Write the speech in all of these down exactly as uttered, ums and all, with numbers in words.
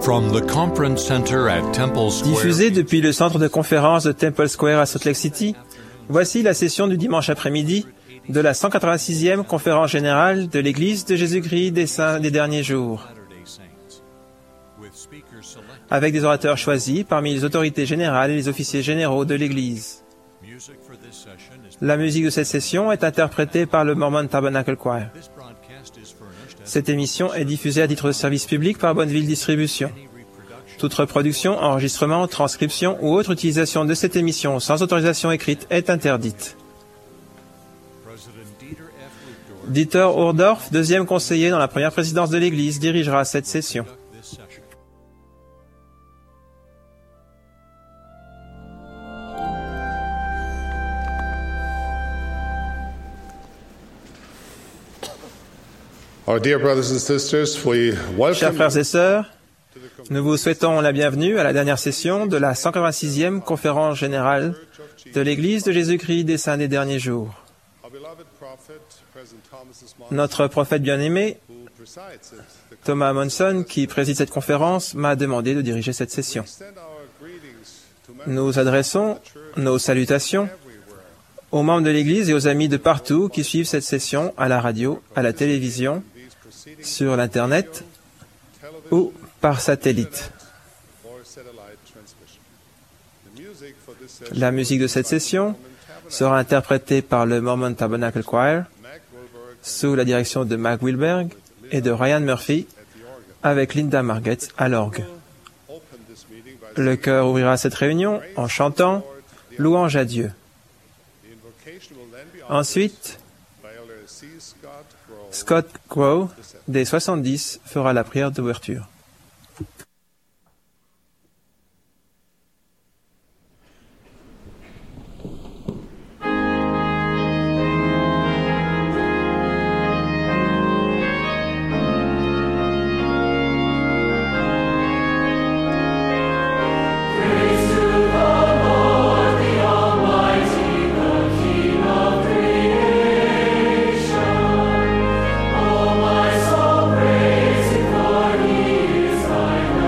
From the conference center at Temple Square. Diffusé depuis le centre de conférence de Temple Square à Salt Lake City, voici la session du dimanche après-midi de la cent quatre-vingt-sixième conférence générale de l'Église de Jésus-Christ des Saints des derniers jours, avec des orateurs choisis parmi les autorités générales et les officiers généraux de l'Église. La musique de cette session est interprétée par le Mormon Tabernacle Choir. Cette émission est diffusée à titre de service public par Bonneville Distribution. Toute reproduction, enregistrement, transcription ou autre utilisation de cette émission sans autorisation écrite est interdite. Dieter Uchtdorf, deuxième conseiller dans la première présidence de l'Église, dirigera cette session. Our dear brothers and sisters, we welcome Chers frères et sœurs, nous vous souhaitons la bienvenue à la dernière session de la cent quatre-vingt-sixième conférence générale de l'Église de Jésus-Christ des Saints des derniers jours. Notre prophète bien-aimé, Thomas Monson, qui préside cette conférence, m'a demandé de diriger cette session. Nous adressons nos salutations aux membres de l'Église et aux amis de partout qui suivent cette session à la radio, à la télévision, sur l'Internet ou par satellite. La musique de cette session sera interprétée par le Mormon Tabernacle Choir sous la direction de Mac Wilberg et de Ryan Murphy avec Linda Margetts à l'orgue. Le chœur ouvrira cette réunion en chantant « Louange à Dieu ». Ensuite, Scott Grow, des soixante-dix, fera la prière d'ouverture. Oh, my soul, praise Him, for He is thy God.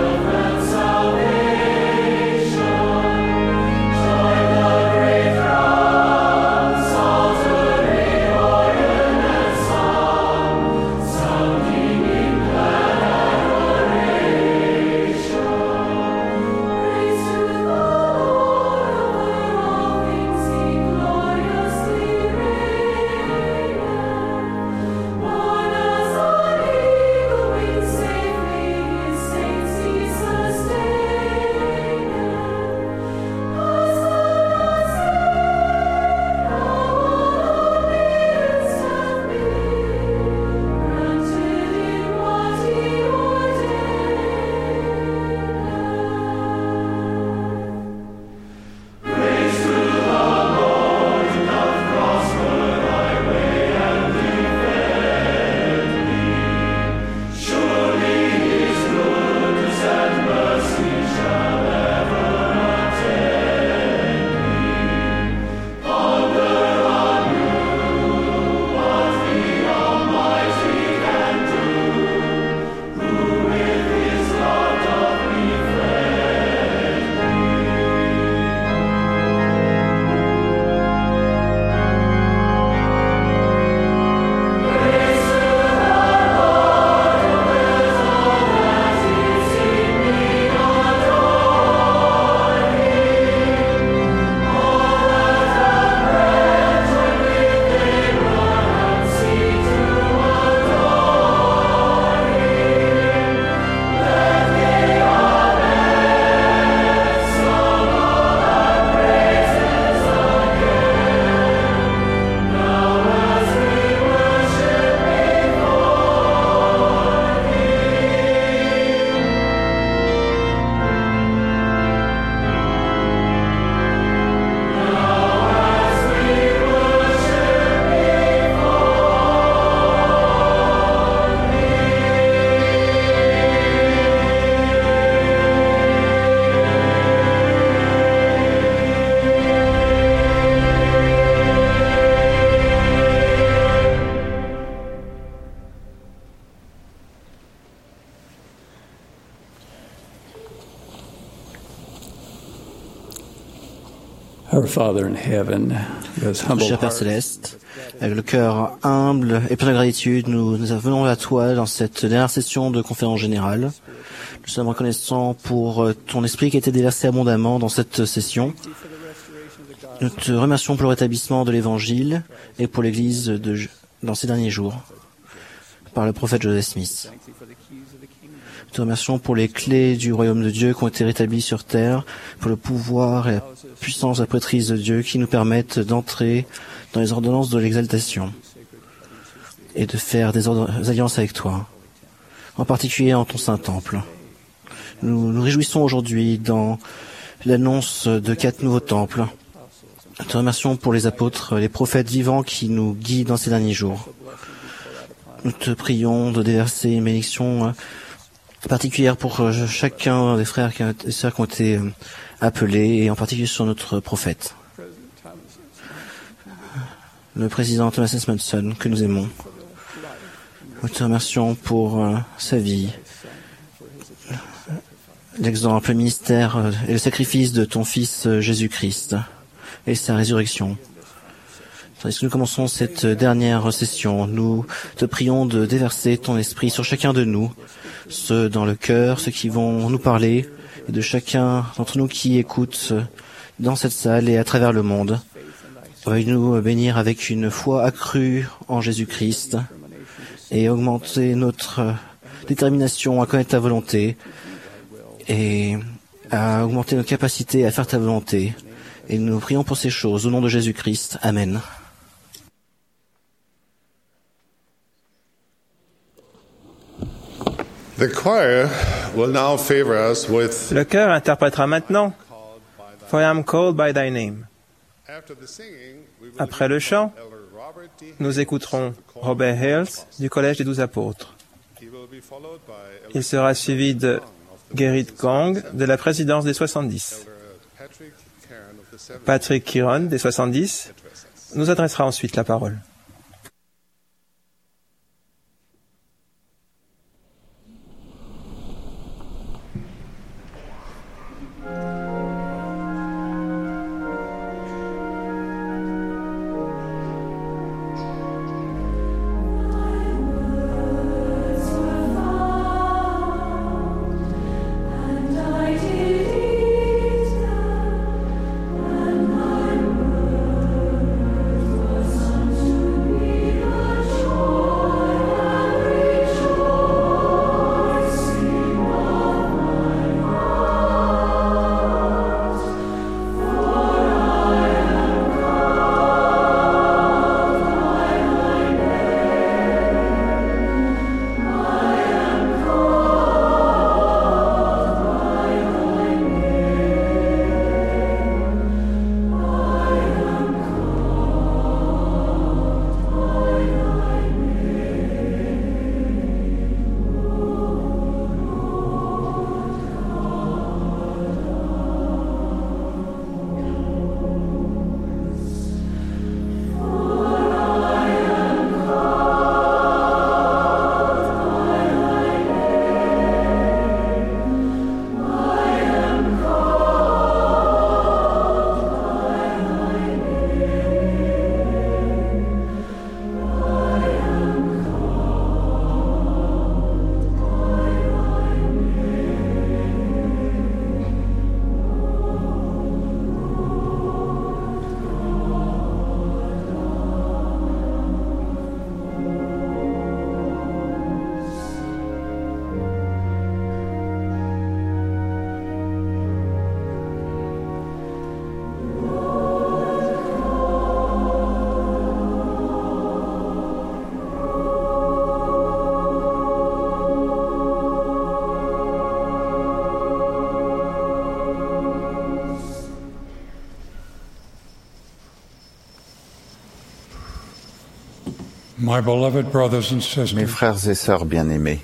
Our Father in heaven, with humble Cher Père hearts, Céleste, avec le cœur humble et plein de gratitude, nous, nous venons à toi dans cette dernière session de conférence générale. Nous sommes reconnaissants pour ton esprit qui a été déversé abondamment dans cette session. Nous te remercions pour le rétablissement de l'Évangile et pour l'Église de, dans ces derniers jours, par le prophète Joseph Smith. Nous te remercions pour les clés du royaume de Dieu qui ont été rétablies sur terre, pour le pouvoir et la puissance, la prêtrise de Dieu qui nous permettent d'entrer dans les ordonnances de l'exaltation et de faire des, des alliances avec toi, en particulier en ton saint temple. Nous nous réjouissons aujourd'hui dans l'annonce de quatre nouveaux temples. Nous te remercions pour les apôtres, les prophètes vivants qui nous guident dans ces derniers jours. Nous te prions de déverser une bénédiction particulière pour chacun des frères et sœurs qui ont été appelés, et en particulier sur notre prophète, le président Thomas S. Monson, que nous aimons. Nous te remercions pour sa vie, l'exemple, le ministère et le sacrifice de ton Fils Jésus-Christ et sa résurrection. Tandis que nous commençons cette dernière session, nous te prions de déverser ton esprit sur chacun de nous, ceux dans le cœur, ceux qui vont nous parler, et de chacun d'entre nous qui écoute dans cette salle et à travers le monde. Veuille-nous bénir avec une foi accrue en Jésus-Christ et augmenter notre détermination à connaître ta volonté et à augmenter nos capacités à faire ta volonté. Et nous prions pour ces choses au nom de Jésus-Christ. Amen. The choir will now favor us with, Le chœur interprétera maintenant For I am called by thy name. after the singing, we will Après le chant, Elder Robert D. nous écouterons Robert Hales du Collège des Douze Apôtres. He will be followed by Elder Il sera suivi de Gerrit Kong de la présidence des soixante-dix. Patrick Cairn of the Seventh. Patrick Kiron des soixante-dix nous adressera ensuite la parole. Mes frères et sœurs bien-aimés,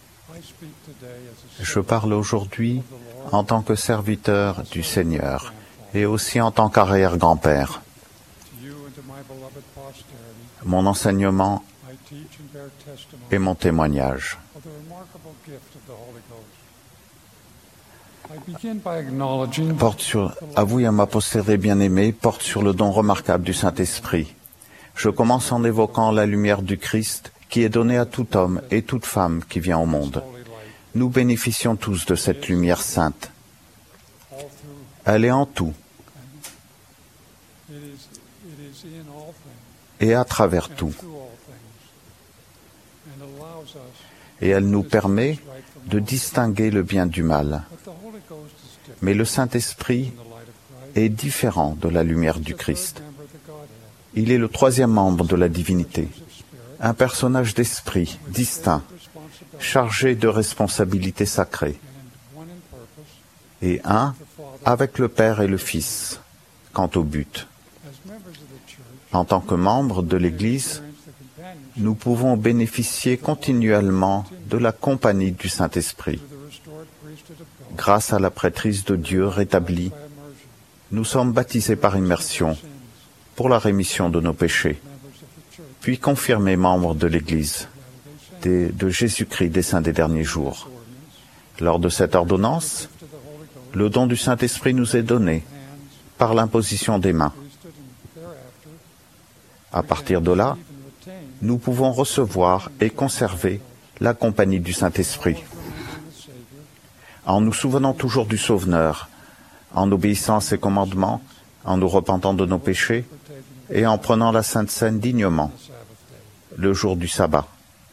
je parle aujourd'hui en tant que serviteur du Seigneur et aussi en tant qu'arrière-grand-père. Mon enseignement et mon témoignage. porte sur, à vous et à ma postérité bien-aimée, porte sur le don remarquable du Saint-Esprit. Je commence en évoquant la lumière du Christ qui est donnée à tout homme et toute femme qui vient au monde. Nous bénéficions tous de cette lumière sainte. Elle est en tout et à travers tout. Et elle nous permet de distinguer le bien du mal. Mais le Saint-Esprit est différent de la lumière du Christ. Il est le troisième membre de la divinité, un personnage d'esprit distinct, chargé de responsabilités sacrées, et un avec le Père et le Fils, quant au but. En tant que membres de l'Église, nous pouvons bénéficier continuellement de la compagnie du Saint-Esprit. Grâce à la prêtrise de Dieu rétablie, nous sommes baptisés par immersion pour la rémission de nos péchés, puis confirmés membres de l'Église des, de Jésus-Christ des saints des derniers jours. Lors de cette ordonnance, le don du Saint-Esprit nous est donné par l'imposition des mains. À partir de là, nous pouvons recevoir et conserver la compagnie du Saint-Esprit. En nous souvenant toujours du Sauveur, en obéissant à ses commandements, en nous repentant de nos péchés et en prenant la Sainte Seine dignement, le jour du sabbat.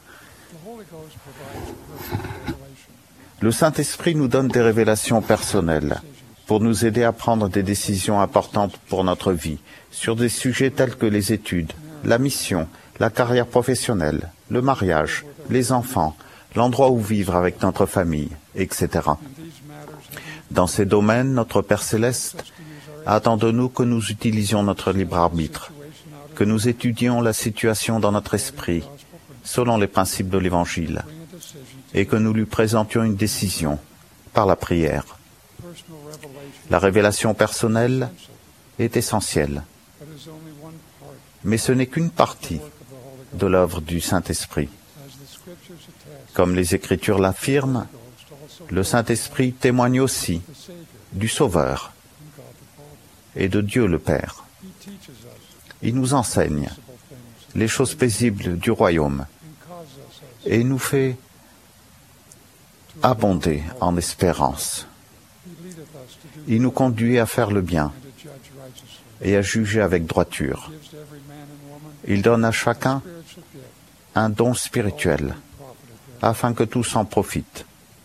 Le Saint-Esprit nous donne des révélations personnelles pour nous aider à prendre des décisions importantes pour notre vie, sur des sujets tels que les études, la mission, la carrière professionnelle, le mariage, les enfants, l'endroit où vivre avec notre famille, et cetera. Dans ces domaines, notre Père Céleste attend de nous que nous utilisions notre libre arbitre, que nous étudions la situation dans notre esprit, selon les principes de l'Évangile, et que nous lui présentions une décision par la prière. La révélation personnelle est essentielle, mais ce n'est qu'une partie de l'œuvre du Saint-Esprit. Comme les Écritures l'affirment, le Saint-Esprit témoigne aussi du Sauveur et de Dieu le Père. Il nous enseigne les choses paisibles du royaume et nous fait abonder en espérance. Il nous conduit à faire le bien et à juger avec droiture. Il donne à chacun un don spirituel afin que tous en profitent.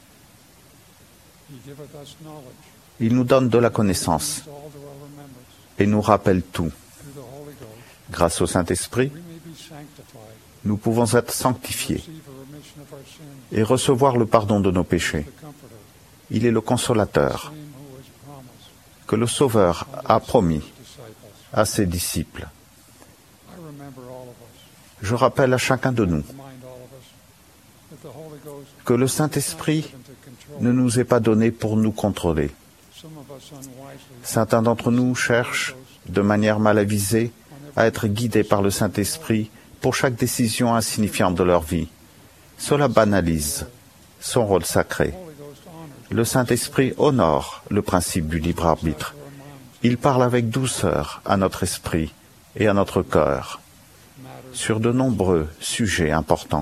Il nous donne de la connaissance et nous rappelle tout. Grâce au Saint-Esprit, nous pouvons être sanctifiés et recevoir le pardon de nos péchés. Il est le consolateur que le Sauveur a promis à ses disciples. Je rappelle à chacun de nous que le Saint-Esprit ne nous est pas donné pour nous contrôler. Certains d'entre nous cherchent, de manière mal avisée, à être guidés par le Saint-Esprit pour chaque décision insignifiante de leur vie. Cela banalise son rôle sacré. Le Saint-Esprit honore le principe du libre arbitre. Il parle avec douceur à notre esprit et à notre cœur sur de nombreux sujets importants.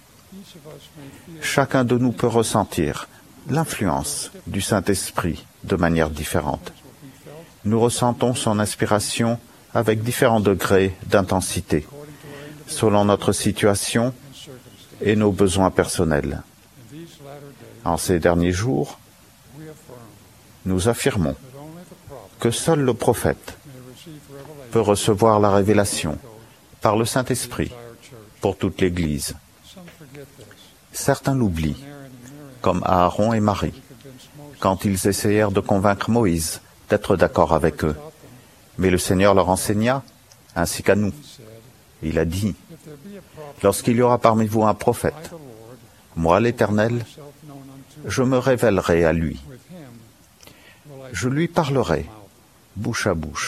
Chacun de nous peut ressentir l'influence du Saint-Esprit de manière différente. Nous ressentons son inspiration avec différents degrés d'intensité, selon notre situation et nos besoins personnels. En ces derniers jours, nous affirmons que seul le prophète peut recevoir la révélation par le Saint-Esprit pour toute l'Église. Certains l'oublient, comme Aaron et Marie, quand ils essayèrent de convaincre Moïse d'être d'accord avec eux. Mais le Seigneur leur enseigna, ainsi qu'à nous. Il a dit, « Lorsqu'il y aura parmi vous un prophète, moi, l'Éternel, je me révélerai à lui. Je lui parlerai, bouche à bouche. »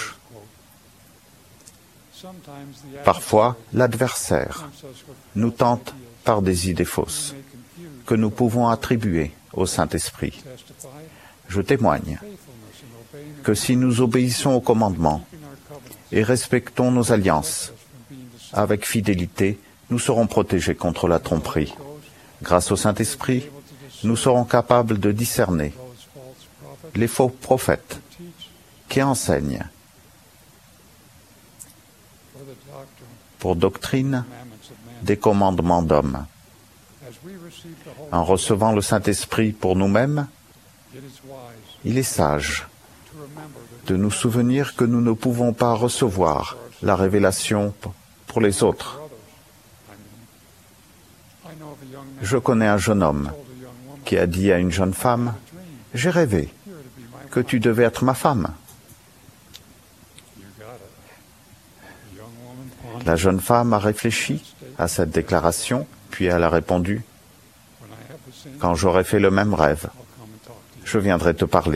Parfois, l'adversaire nous tente par des idées fausses que nous pouvons attribuer au Saint-Esprit. Je témoigne que si nous obéissons aux commandements et respectons nos alliances avec fidélité, nous serons protégés contre la tromperie. Grâce au Saint-Esprit, nous serons capables de discerner les faux prophètes qui enseignent pour doctrine des commandements d'hommes. En recevant le Saint-Esprit pour nous-mêmes, il est sage de nous souvenir que nous ne pouvons pas recevoir la révélation pour les autres. Je connais un jeune homme qui a dit à une jeune femme, « J'ai rêvé que tu devais être ma femme. » La jeune femme a réfléchi à cette déclaration, puis elle a répondu, « Quand j'aurai fait le même rêve, je viendrai te parler. »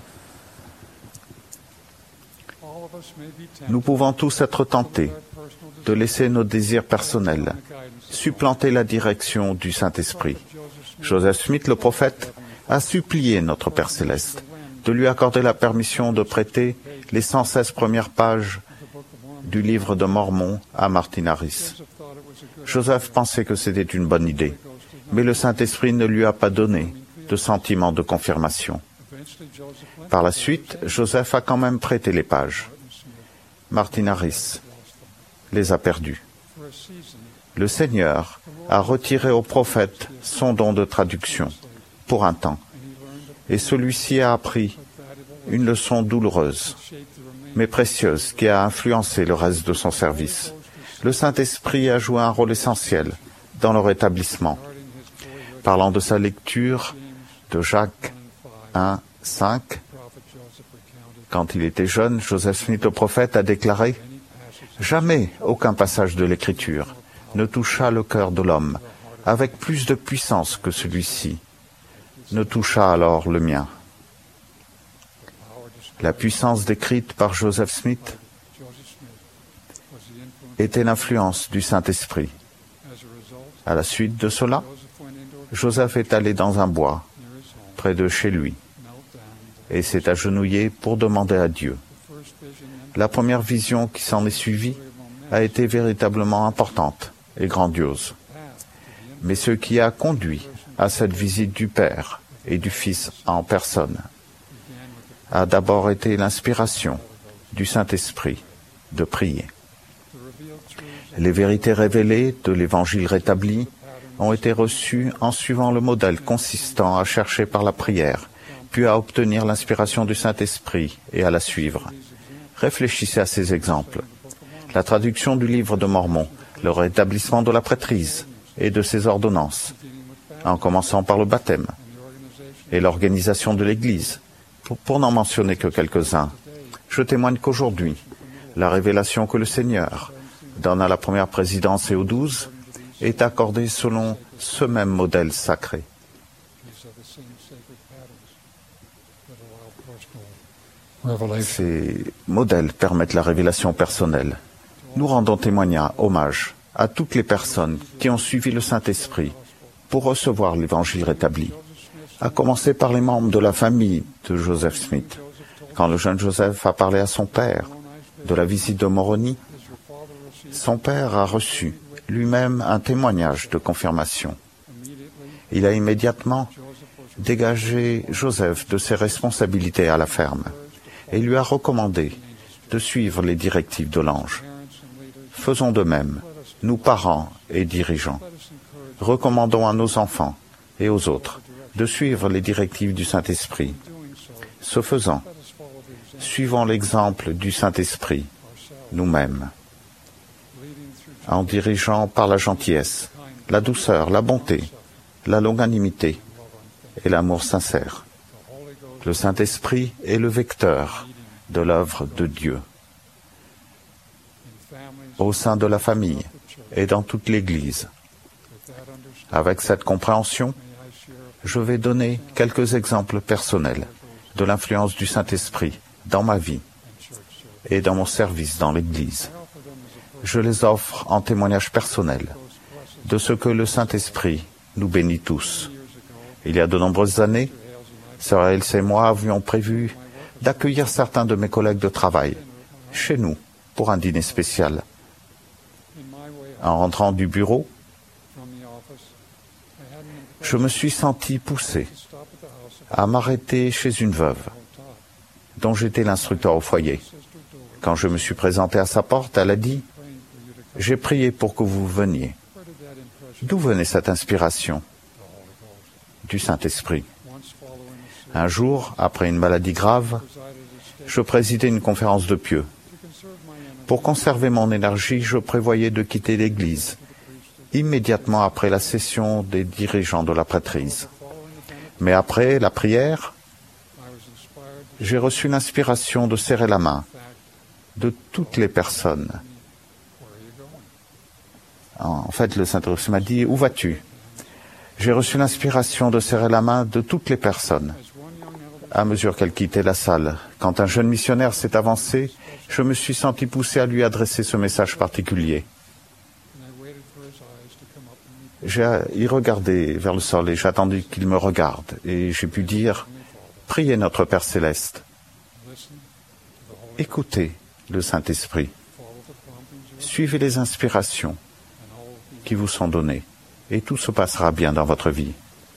Nous pouvons tous être tentés de laisser nos désirs personnels supplanter la direction du Saint-Esprit. Joseph Smith, le prophète, a supplié notre Père céleste de lui accorder la permission de prêter les cent seize premières pages du livre de Mormon à Martin Harris. Joseph pensait que c'était une bonne idée, mais le Saint-Esprit ne lui a pas donné de sentiment de confirmation. Par la suite, Joseph a quand même prêté les pages. Martin Harris les a perdues. Le Seigneur a retiré au prophète son don de traduction pour un temps, et celui-ci a appris une leçon douloureuse, mais précieuse, qui a influencé le reste de son service. Le Saint-Esprit a joué un rôle essentiel dans leur établissement. Parlant de sa lecture de Jacques un, cinq, quand il était jeune, Joseph Smith le prophète a déclaré « Jamais aucun passage de l'Écriture ne toucha le cœur de l'homme avec plus de puissance que celui-ci, ne toucha alors le mien. » La puissance décrite par Joseph Smith était l'influence du Saint-Esprit. À la suite de cela, Joseph est allé dans un bois, près de chez lui, et s'est agenouillé pour demander à Dieu. La première vision qui s'en est suivie a été véritablement importante et grandiose. Mais ce qui a conduit à cette visite du Père et du Fils en personne a d'abord été l'inspiration du Saint-Esprit de prier. Les vérités révélées de l'Évangile rétabli ont été reçues en suivant le modèle consistant à chercher par la prière, puis à obtenir l'inspiration du Saint-Esprit et à la suivre. Réfléchissez à ces exemples. La traduction du livre de Mormon, le rétablissement de la prêtrise et de ses ordonnances, en commençant par le baptême et l'organisation de l'Église, pour, pour n'en mentionner que quelques-uns. Je témoigne qu'aujourd'hui, la révélation que le Seigneur donne à la première présidence et aux douze est accordée selon ce même modèle sacré. Ces modèles permettent la révélation personnelle. Nous rendons témoignage, hommage à toutes les personnes qui ont suivi le Saint-Esprit pour recevoir l'Évangile rétabli, à commencer par les membres de la famille de Joseph Smith. Quand le jeune Joseph a parlé à son père de la visite de Moroni, son père a reçu lui-même un témoignage de confirmation. Il a immédiatement dégagé Joseph de ses responsabilités à la ferme et lui a recommandé de suivre les directives de l'ange. Faisons de même, nous parents et dirigeants. Recommandons à nos enfants et aux autres de suivre les directives du Saint-Esprit. Ce faisant, suivons l'exemple du Saint-Esprit, nous-mêmes, en dirigeant par la gentillesse, la douceur, la bonté, la longanimité et l'amour sincère. Le Saint-Esprit est le vecteur de l'œuvre de Dieu. Au sein de la famille et dans toute l'Église. Avec cette compréhension, je vais donner quelques exemples personnels de l'influence du Saint-Esprit dans ma vie et dans mon service dans l'Église. Je les offre en témoignage personnel de ce que le Saint-Esprit nous bénit tous. Il y a de nombreuses années, Sœur Hales et moi avions prévu d'accueillir certains de mes collègues de travail chez nous pour un dîner spécial. En rentrant du bureau, je me suis senti poussé à m'arrêter chez une veuve dont j'étais l'instructeur au foyer. Quand je me suis présenté à sa porte, elle a dit « J'ai prié pour que vous veniez ». D'où venait cette inspiration? Du Saint-Esprit. Un jour, après une maladie grave, je présidais une conférence de pieux. Pour conserver mon énergie, je prévoyais de quitter l'Église immédiatement après la session des dirigeants de la prêtrise. Mais après la prière, j'ai reçu l'inspiration de serrer la main de toutes les personnes. En fait, le Saint-Esprit m'a dit « Où vas-tu » J'ai reçu l'inspiration de serrer la main de toutes les personnes à mesure qu'elles quittaient la salle. Quand un jeune missionnaire s'est avancé, je me suis senti poussé à lui adresser ce message particulier. J'ai y regardé vers le sol et j'ai attendu qu'il me regarde et j'ai pu dire « Priez notre Père Céleste ». Écoutez le Saint-Esprit. Suivez les inspirations qui vous sont données et tout se passera bien dans votre vie.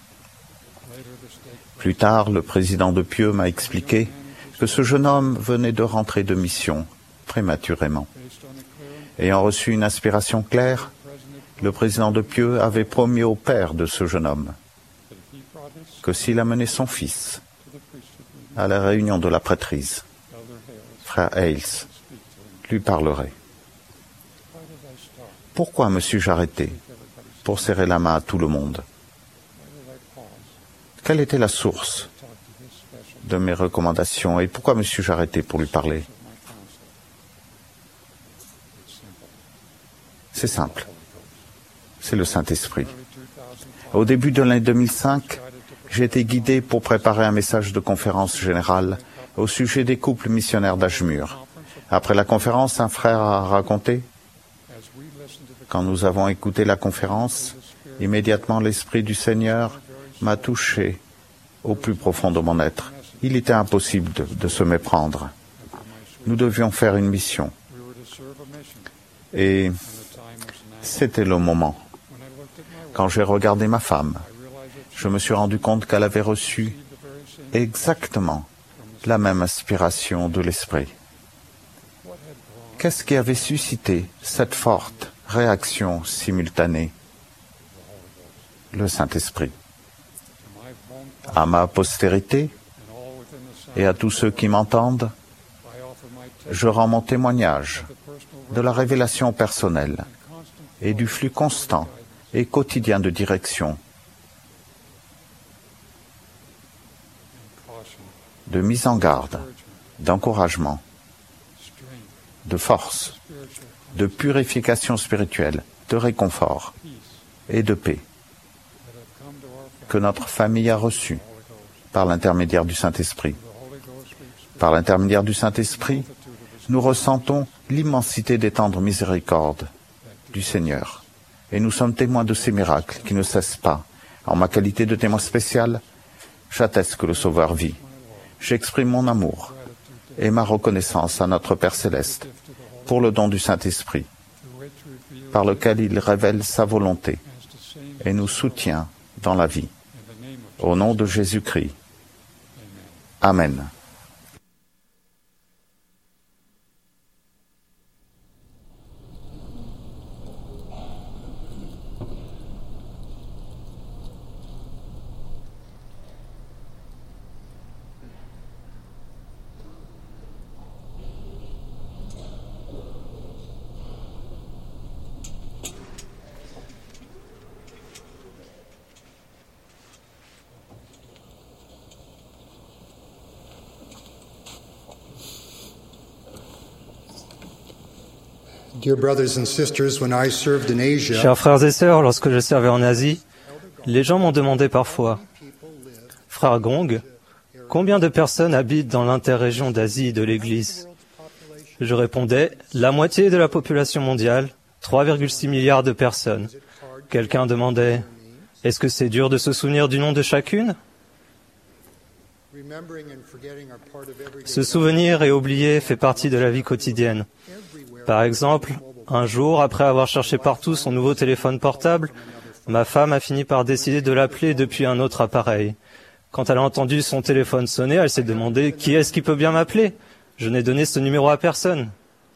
Plus tard, le président de Pieux m'a expliqué que ce jeune homme venait de rentrer de mission prématurément. Ayant reçu une inspiration claire, le président de Pieux avait promis au père de ce jeune homme que s'il amenait son fils à la réunion de la prêtrise, frère Hales lui parlerait. Pourquoi me suis-je arrêté pour serrer la main à tout le monde? Quelle était la source de mes recommandations et pourquoi me suis-je arrêté pour lui parler? C'est simple. C'est le Saint-Esprit. Au début de l'année deux mille cinq, j'ai été guidé pour préparer un message de conférence générale au sujet des couples missionnaires d'Ashmur. Après la conférence, un frère a raconté: quand nous avons écouté la conférence, immédiatement l'Esprit du Seigneur m'a touché au plus profond de mon être. Il était impossible de, de se méprendre. Nous devions faire une mission. Et c'était le moment. Quand j'ai regardé ma femme, je me suis rendu compte qu'elle avait reçu exactement la même inspiration de l'Esprit. Qu'est-ce qui avait suscité cette forte réaction simultanée? Le Saint-Esprit. À ma postérité et à tous ceux qui m'entendent, je rends mon témoignage de la révélation personnelle et du flux constant et quotidien de direction, de mise en garde, d'encouragement, de force, de purification spirituelle, de réconfort et de paix que notre famille a reçu par l'intermédiaire du Saint-Esprit. Par l'intermédiaire du Saint-Esprit, nous ressentons l'immensité des tendres miséricordes du Seigneur. Et nous sommes témoins de ces miracles qui ne cessent pas. En ma qualité de témoin spécial, j'atteste que le Sauveur vit. J'exprime mon amour et ma reconnaissance à notre Père Céleste pour le don du Saint-Esprit, par lequel il révèle sa volonté et nous soutient dans la vie. Au nom de Jésus-Christ. Amen. Chers frères et sœurs, lorsque je servais en Asie, les gens m'ont demandé parfois: Frère Gong, combien de personnes habitent dans l'interrégion d'Asie de l'Église? Je répondais: la moitié de la population mondiale, trois virgule six milliards de personnes. Quelqu'un demandait: est-ce que c'est dur de se souvenir du nom de chacune? Se souvenir et oublier fait partie de la vie quotidienne. Par exemple, un jour, après avoir cherché partout son nouveau téléphone portable, ma femme a fini par décider de l'appeler depuis un autre appareil. Quand elle a entendu son téléphone sonner, elle s'est demandé « Qui est-ce qui peut bien m'appeler ? Je n'ai donné ce numéro à personne. »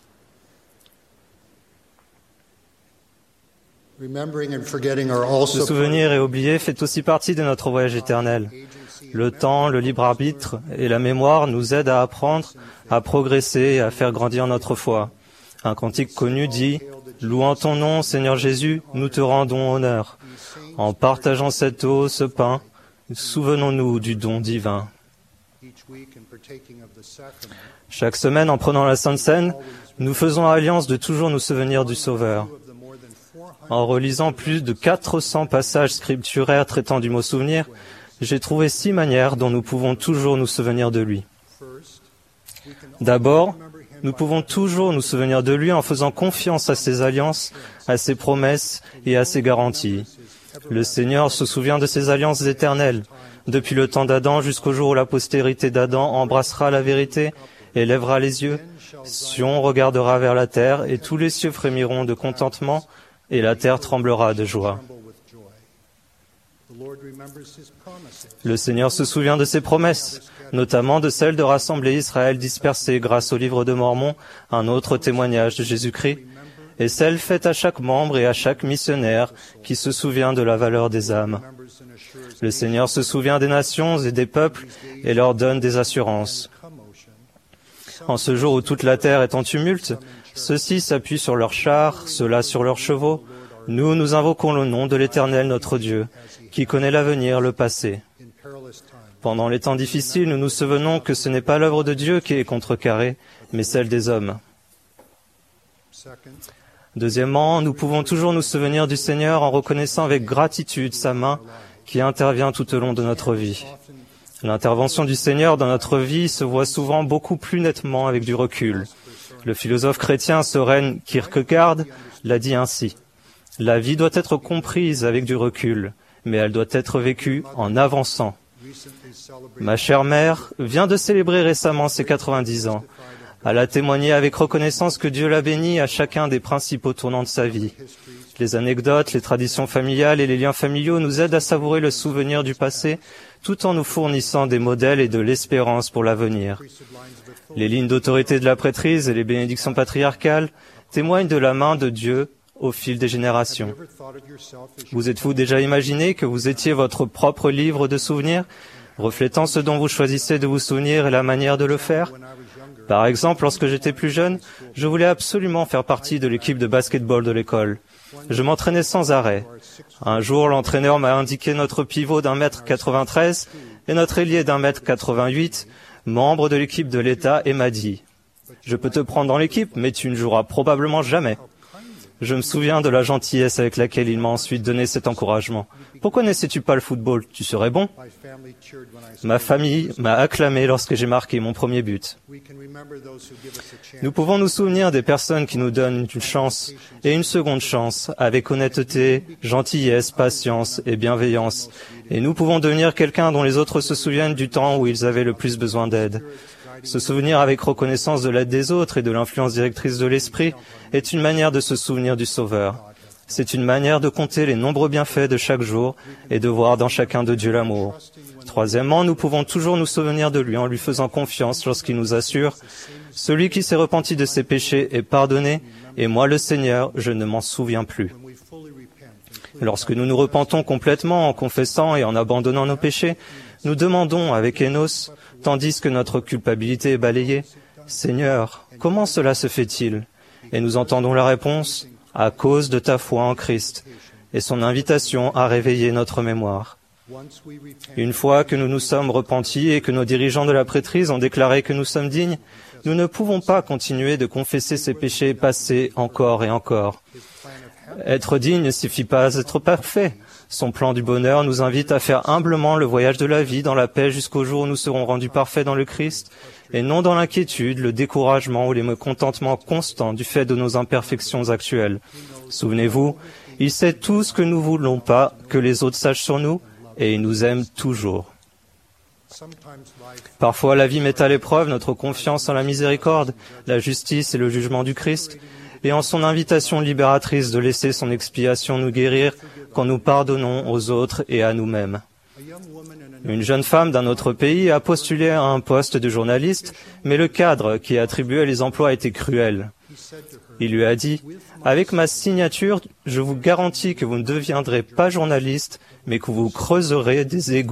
Se souvenir et oublier fait aussi partie de notre voyage éternel. Le temps, le libre arbitre et la mémoire nous aident à apprendre, à progresser et à faire grandir notre foi. Un cantique connu dit « Louant ton nom, Seigneur Jésus, nous te rendons honneur. En partageant cette eau, ce pain, souvenons-nous du don divin. » Chaque semaine, en prenant la Sainte Seine, nous faisons alliance de toujours nous souvenir du Sauveur. En relisant plus de quatre cents passages scripturaires traitant du mot souvenir, j'ai trouvé six manières dont nous pouvons toujours nous souvenir de lui. D'abord, nous pouvons toujours nous souvenir de lui en faisant confiance à ses alliances, à ses promesses et à ses garanties. Le Seigneur se souvient de ses alliances éternelles, depuis le temps d'Adam jusqu'au jour où la postérité d'Adam embrassera la vérité et lèvera les yeux. Sion regardera vers la terre et tous les cieux frémiront de contentement et la terre tremblera de joie. Le Seigneur se souvient de ses promesses, notamment de celle de rassembler Israël dispersé grâce au livre de Mormon, un autre témoignage de Jésus-Christ, et celle faite à chaque membre et à chaque missionnaire qui se souvient de la valeur des âmes. Le Seigneur se souvient des nations et des peuples et leur donne des assurances. En ce jour où toute la terre est en tumulte, ceux-ci s'appuient sur leurs chars, ceux-là sur leurs chevaux. Nous, nous invoquons le nom de l'Éternel notre Dieu, qui connaît l'avenir, le passé. Pendant les temps difficiles, nous nous souvenons que ce n'est pas l'œuvre de Dieu qui est contrecarrée, mais celle des hommes. Deuxièmement, nous pouvons toujours nous souvenir du Seigneur en reconnaissant avec gratitude sa main qui intervient tout au long de notre vie. L'intervention du Seigneur dans notre vie se voit souvent beaucoup plus nettement avec du recul. Le philosophe chrétien Søren Kierkegaard l'a dit ainsi. La vie doit être comprise avec du recul, mais elle doit être vécue en avançant. Ma chère mère vient de célébrer récemment ses quatre-vingt-dix ans. Elle a témoigné avec reconnaissance que Dieu l'a bénie à chacun des principaux tournants de sa vie. Les anecdotes, les traditions familiales et les liens familiaux nous aident à savourer le souvenir du passé, tout en nous fournissant des modèles et de l'espérance pour l'avenir. Les lignes d'autorité de la prêtrise et les bénédictions patriarcales témoignent de la main de Dieu au fil des générations. Vous êtes-vous déjà imaginé que vous étiez votre propre livre de souvenirs, reflétant ce dont vous choisissez de vous souvenir et la manière de le faire ? Par exemple, lorsque j'étais plus jeune, je voulais absolument faire partie de l'équipe de basketball de l'école. Je m'entraînais sans arrêt. Un jour, l'entraîneur m'a indiqué notre pivot d'un mètre quatre-vingt-treize et notre ailier d'un mètre quatre-vingt-huit, membre de l'équipe de l'État, et m'a dit « Je peux te prendre dans l'équipe, mais tu ne joueras probablement jamais ». Je me souviens de la gentillesse avec laquelle il m'a ensuite donné cet encouragement. « Pourquoi n'essaies-tu pas le football ? Tu serais bon ?» Ma famille m'a acclamé lorsque j'ai marqué mon premier but. Nous pouvons nous souvenir des personnes qui nous donnent une chance et une seconde chance avec honnêteté, gentillesse, patience et bienveillance. Et nous pouvons devenir quelqu'un dont les autres se souviennent du temps où ils avaient le plus besoin d'aide. Se souvenir avec reconnaissance de l'aide des autres et de l'influence directrice de l'Esprit est une manière de se souvenir du Sauveur. C'est une manière de compter les nombreux bienfaits de chaque jour et de voir dans chacun de Dieu l'amour. Troisièmement, nous pouvons toujours nous souvenir de lui en lui faisant confiance lorsqu'il nous assure « Celui qui s'est repenti de ses péchés est pardonné, et moi le Seigneur, je ne m'en souviens plus. » Lorsque nous nous repentons complètement en confessant et en abandonnant nos péchés, nous demandons avec Enos, tandis que notre culpabilité est balayée, « Seigneur, comment cela se fait-il ?» Et nous entendons la réponse, « À cause de ta foi en Christ » et son invitation à réveiller notre mémoire. Une fois que nous nous sommes repentis et que nos dirigeants de la prêtrise ont déclaré que nous sommes dignes, nous ne pouvons pas continuer de confesser ces péchés passés encore et encore. Être digne ne suffit pas à être parfait. Son plan du bonheur nous invite à faire humblement le voyage de la vie dans la paix jusqu'au jour où nous serons rendus parfaits dans le Christ, et non dans l'inquiétude, le découragement ou les mécontentements constants du fait de nos imperfections actuelles. Souvenez-vous, il sait tout ce que nous voulons pas que les autres sachent sur nous, et il nous aime toujours. Parfois, la vie met à l'épreuve notre confiance en la miséricorde, la justice et le jugement du Christ, et en son invitation libératrice de laisser son expiation nous guérir quand nous pardonnons aux autres et à nous-mêmes. Une jeune femme d'un autre pays a postulé à un poste de journaliste, mais le cadre qui attribuait les emplois était cruel. Il lui a dit « Avec ma signature, je vous garantis que vous ne deviendrez pas journaliste, mais que vous creuserez des égouts. »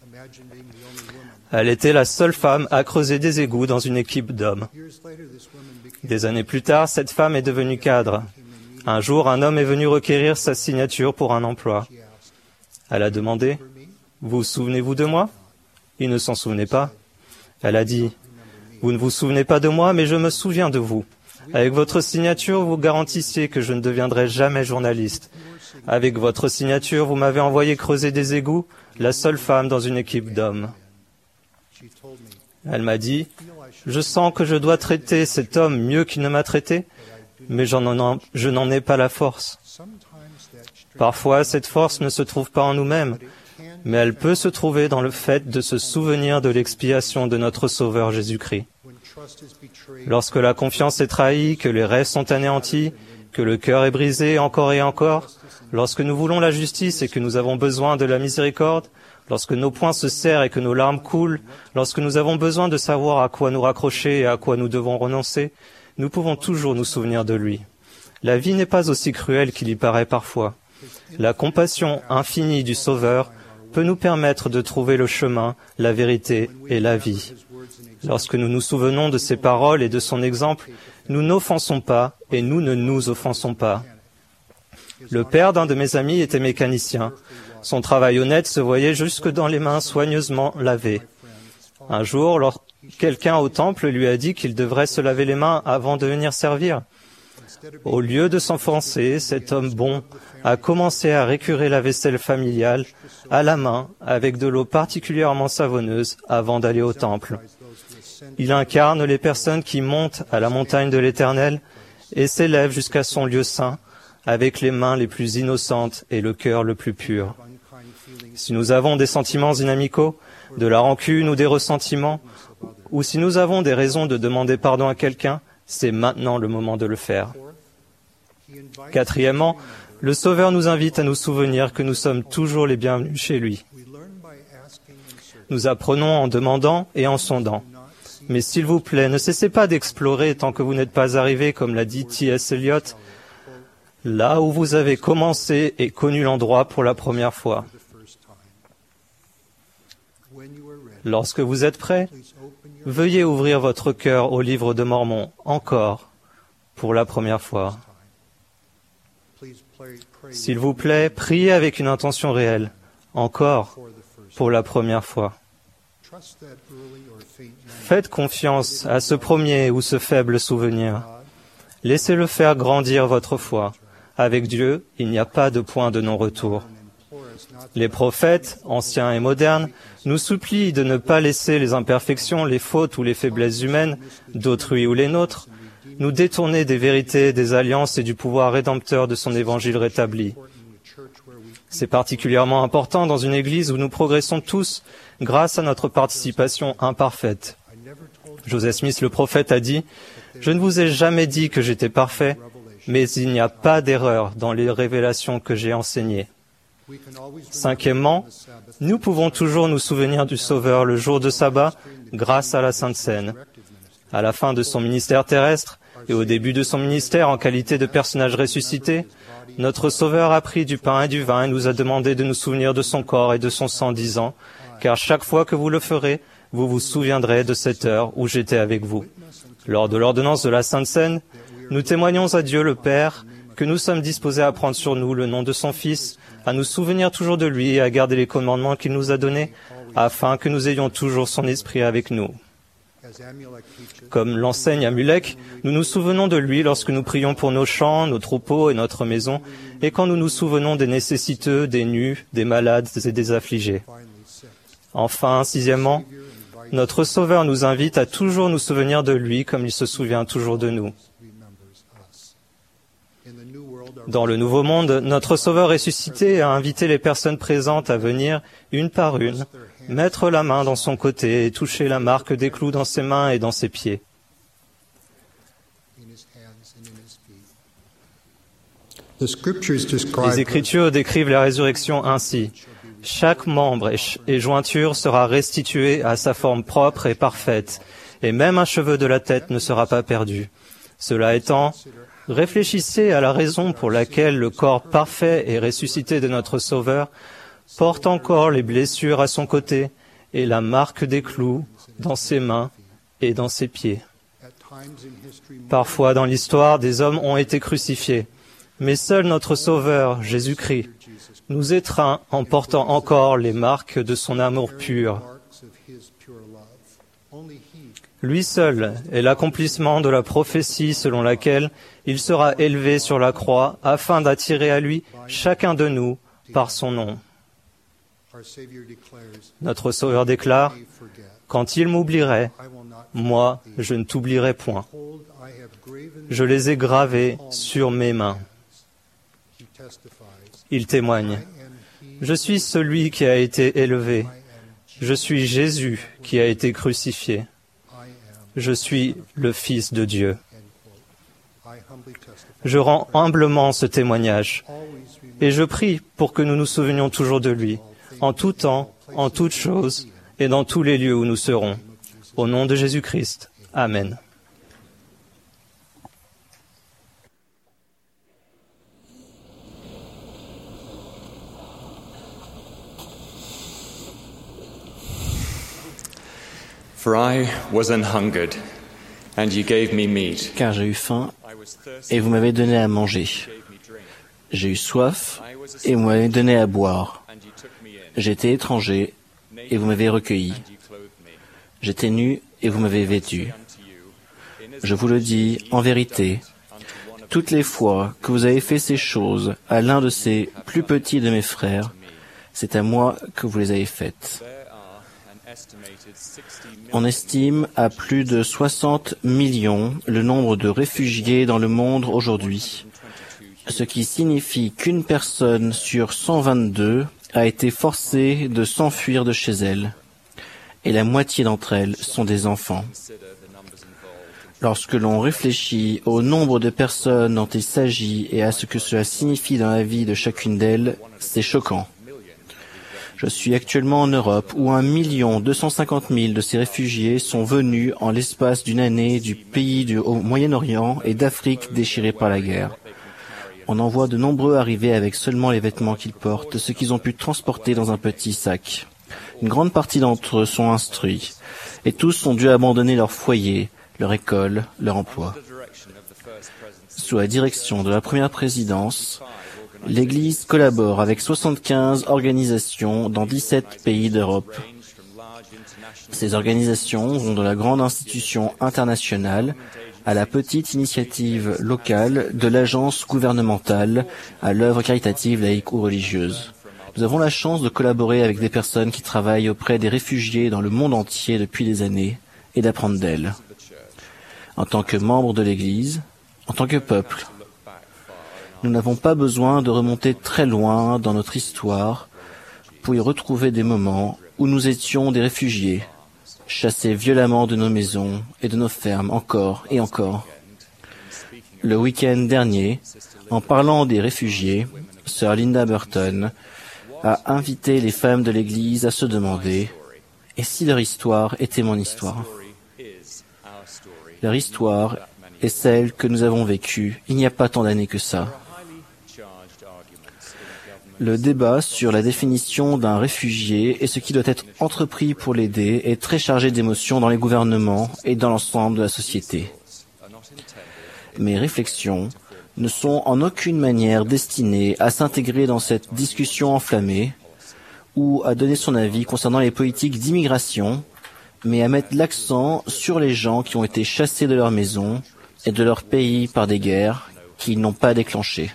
Elle était la seule femme à creuser des égouts dans une équipe d'hommes. Des années plus tard, cette femme est devenue cadre. Un jour, un homme est venu requérir sa signature pour un emploi. Elle a demandé « Vous souvenez-vous de moi ?» Il ne s'en souvenait pas. Elle a dit « Vous ne vous souvenez pas de moi, mais je me souviens de vous. Avec votre signature, vous garantissiez que je ne deviendrai jamais journaliste. Avec votre signature, vous m'avez envoyé creuser des égouts, la seule femme dans une équipe d'hommes. » Elle m'a dit « Je sens que je dois traiter cet homme mieux qu'il ne m'a traité, mais j'en en, je n'en ai pas la force. Parfois, cette force ne se trouve pas en nous-mêmes, mais elle peut se trouver dans le fait de se souvenir de l'expiation de notre Sauveur Jésus-Christ. Lorsque la confiance est trahie, que les rêves sont anéantis, que le cœur est brisé encore et encore, lorsque nous voulons la justice et que nous avons besoin de la miséricorde, lorsque nos poings se serrent et que nos larmes coulent, lorsque nous avons besoin de savoir à quoi nous raccrocher et à quoi nous devons renoncer, nous pouvons toujours nous souvenir de lui. La vie n'est pas aussi cruelle qu'il y paraît parfois. La compassion infinie du Sauveur peut nous permettre de trouver le chemin, la vérité et la vie. Lorsque nous nous souvenons de ses paroles et de son exemple, nous n'offensons pas et nous ne nous offensons pas. Le père d'un de mes amis était mécanicien. Son travail honnête se voyait jusque dans les mains soigneusement lavées. Un jour, lors... quelqu'un au temple lui a dit qu'il devrait se laver les mains avant de venir servir. Au lieu de s'enfoncer, cet homme bon a commencé à récurer la vaisselle familiale à la main avec de l'eau particulièrement savonneuse avant d'aller au temple. Il incarne les personnes qui montent à la montagne de l'Éternel et s'élèvent jusqu'à son lieu saint avec les mains les plus innocentes et le cœur le plus pur. Si nous avons des sentiments inamicaux, de la rancune ou des ressentiments, ou si nous avons des raisons de demander pardon à quelqu'un, c'est maintenant le moment de le faire. Quatrièmement, le Sauveur nous invite à nous souvenir que nous sommes toujours les bienvenus chez lui. Nous apprenons en demandant et en sondant. Mais s'il vous plaît, ne cessez pas d'explorer tant que vous n'êtes pas arrivé, comme l'a dit T S Eliot, là où vous avez commencé et connu l'endroit pour la première fois. Lorsque vous êtes prêts, veuillez ouvrir votre cœur au livre de Mormon, encore, pour la première fois. S'il vous plaît, priez avec une intention réelle, encore, pour la première fois. Faites confiance à ce premier ou ce faible souvenir. Laissez-le faire grandir votre foi. Avec Dieu, il n'y a pas de point de non-retour. Les prophètes, anciens et modernes, nous supplient de ne pas laisser les imperfections, les fautes ou les faiblesses humaines, d'autrui ou les nôtres, nous détourner des vérités, des alliances et du pouvoir rédempteur de son évangile rétabli. C'est particulièrement important dans une église où nous progressons tous grâce à notre participation imparfaite. Joseph Smith le prophète a dit « Je ne vous ai jamais dit que j'étais parfait, mais il n'y a pas d'erreur dans les révélations que j'ai enseignées. » Cinquièmement, nous pouvons toujours nous souvenir du Sauveur le jour de sabbat grâce à la Sainte Seine. À la fin de son ministère terrestre et au début de son ministère en qualité de personnage ressuscité, notre Sauveur a pris du pain et du vin et nous a demandé de nous souvenir de son corps et de son sang, disant « Car chaque fois que vous le ferez, vous vous souviendrez de cette heure où j'étais avec vous. » Lors de l'ordonnance de la Sainte Seine, nous témoignons à Dieu le Père que nous sommes disposés à prendre sur nous le nom de son Fils, à nous souvenir toujours de lui et à garder les commandements qu'il nous a donnés, afin que nous ayons toujours son esprit avec nous. Comme l'enseigne Amulek, nous nous souvenons de lui lorsque nous prions pour nos champs, nos troupeaux et notre maison, et quand nous nous souvenons des nécessiteux, des nus, des malades et des affligés. Enfin, sixièmement, notre Sauveur nous invite à toujours nous souvenir de lui comme il se souvient toujours de nous. Dans le Nouveau Monde, notre Sauveur ressuscité a invité les personnes présentes à venir, une par une, mettre la main dans son côté et toucher la marque des clous dans ses mains et dans ses pieds. Les Écritures décrivent la résurrection ainsi. Chaque membre et jointure sera restitué à sa forme propre et parfaite, et même un cheveu de la tête ne sera pas perdu. Cela étant, réfléchissez à la raison pour laquelle le corps parfait et ressuscité de notre Sauveur porte encore les blessures à son côté et la marque des clous dans ses mains et dans ses pieds. Parfois dans l'histoire, des hommes ont été crucifiés, mais seul notre Sauveur, Jésus-Christ, nous étreint en portant encore les marques de son amour pur. Lui seul est l'accomplissement de la prophétie selon laquelle il sera élevé sur la croix afin d'attirer à lui chacun de nous par son nom. Notre Sauveur déclare, « Quand il m'oublierait, moi, je ne t'oublierai point. Je les ai gravés sur mes mains. » Il témoigne, « Je suis celui qui a été élevé. Je suis Jésus qui a été crucifié. Je suis le Fils de Dieu. » Je rends humblement ce témoignage et je prie pour que nous nous souvenions toujours de lui, en tout temps, en toutes choses et dans tous les lieux où nous serons. Au nom de Jésus-Christ. Amen. For I was an hungered, and you gave me meat. Car j'ai eu faim, et vous m'avez donné à manger. J'ai eu soif, et vous m'avez donné à boire. J'étais étranger, et vous m'avez recueilli. J'étais nu, et vous m'avez vêtu. Je vous le dis, en vérité, toutes les fois que vous avez fait ces choses à l'un de ces plus petits de mes frères, c'est à moi que vous les avez faites. On estime à plus de soixante millions le nombre de réfugiés dans le monde aujourd'hui, ce qui signifie qu'une personne sur cent vingt-deux a été forcée de s'enfuir de chez elle, et la moitié d'entre elles sont des enfants. Lorsque l'on réfléchit au nombre de personnes dont il s'agit et à ce que cela signifie dans la vie de chacune d'elles, c'est choquant. Je suis actuellement en Europe où un million deux cent cinquante mille de ces réfugiés sont venus en l'espace d'une année du pays du Moyen-Orient et d'Afrique déchirés par la guerre. On en voit de nombreux arriver avec seulement les vêtements qu'ils portent, ce qu'ils ont pu transporter dans un petit sac. Une grande partie d'entre eux sont instruits et tous ont dû abandonner leur foyer, leur école, leur emploi. Sous la direction de la première présidence, l'Église collabore avec soixante-quinze organisations dans dix-sept pays d'Europe. Ces organisations vont de la grande institution internationale à la petite initiative locale, de l'agence gouvernementale à l'œuvre caritative, laïque ou religieuse. Nous avons la chance de collaborer avec des personnes qui travaillent auprès des réfugiés dans le monde entier depuis des années et d'apprendre d'elles. En tant que membres de l'Église, en tant que peuple, nous n'avons pas besoin de remonter très loin dans notre histoire pour y retrouver des moments où nous étions des réfugiés, chassés violemment de nos maisons et de nos fermes encore et encore. Le week-end dernier, en parlant des réfugiés, sœur Linda Burton a invité les femmes de l'Église à se demander « Et si leur histoire était mon histoire ?» Leur histoire est celle que nous avons vécue il n'y a pas tant d'années que ça. Le débat sur la définition d'un réfugié et ce qui doit être entrepris pour l'aider est très chargé d'émotions dans les gouvernements et dans l'ensemble de la société. Mes réflexions ne sont en aucune manière destinées à s'intégrer dans cette discussion enflammée ou à donner son avis concernant les politiques d'immigration, mais à mettre l'accent sur les gens qui ont été chassés de leur maison et de leur pays par des guerres qu'ils n'ont pas déclenchées.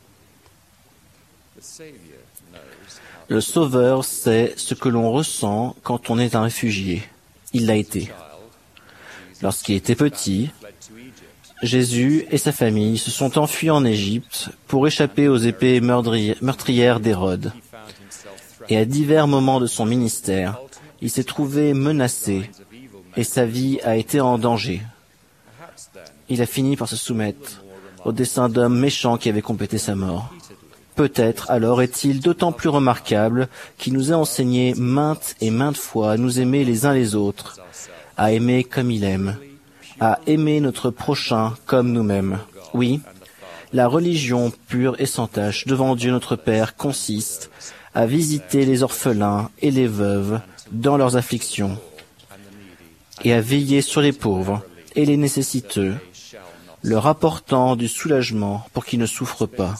Le Sauveur sait ce que l'on ressent quand on est un réfugié. Il l'a été. Lorsqu'il était petit, Jésus et sa famille se sont enfuis en Égypte pour échapper aux épées meurtrières d'Hérode. Et à divers moments de son ministère, Il s'est trouvé menacé et sa vie a été en danger. Il a fini par se soumettre au dessein d'hommes méchants qui avaient complété sa mort. Peut-être alors est-il d'autant plus remarquable qu'il nous a enseigné maintes et maintes fois à nous aimer les uns les autres, à aimer comme il aime, à aimer notre prochain comme nous-mêmes. Oui, la religion pure et sans tache devant Dieu notre Père consiste à visiter les orphelins et les veuves dans leurs afflictions et à veiller sur les pauvres et les nécessiteux, leur apportant du soulagement pour qu'ils ne souffrent pas.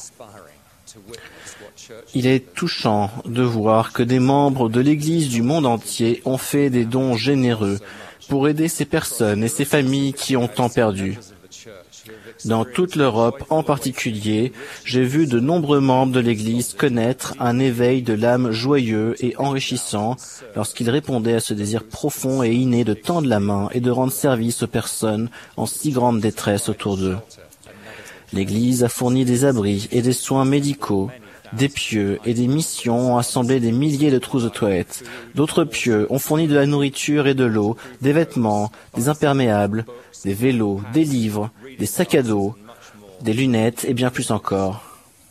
Il est touchant de voir que des membres de l'Église du monde entier ont fait des dons généreux pour aider ces personnes et ces familles qui ont tant perdu. Dans toute l'Europe en particulier, j'ai vu de nombreux membres de l'Église connaître un éveil de l'âme joyeux et enrichissant lorsqu'ils répondaient à ce désir profond et inné de tendre la main et de rendre service aux personnes en si grande détresse autour d'eux. L'Église a fourni des abris et des soins médicaux, des pieux et des missions ont assemblé des milliers de trousses de toilettes. D'autres pieux ont fourni de la nourriture et de l'eau, des vêtements, des imperméables, des vélos, des livres, des sacs à dos, des lunettes et bien plus encore.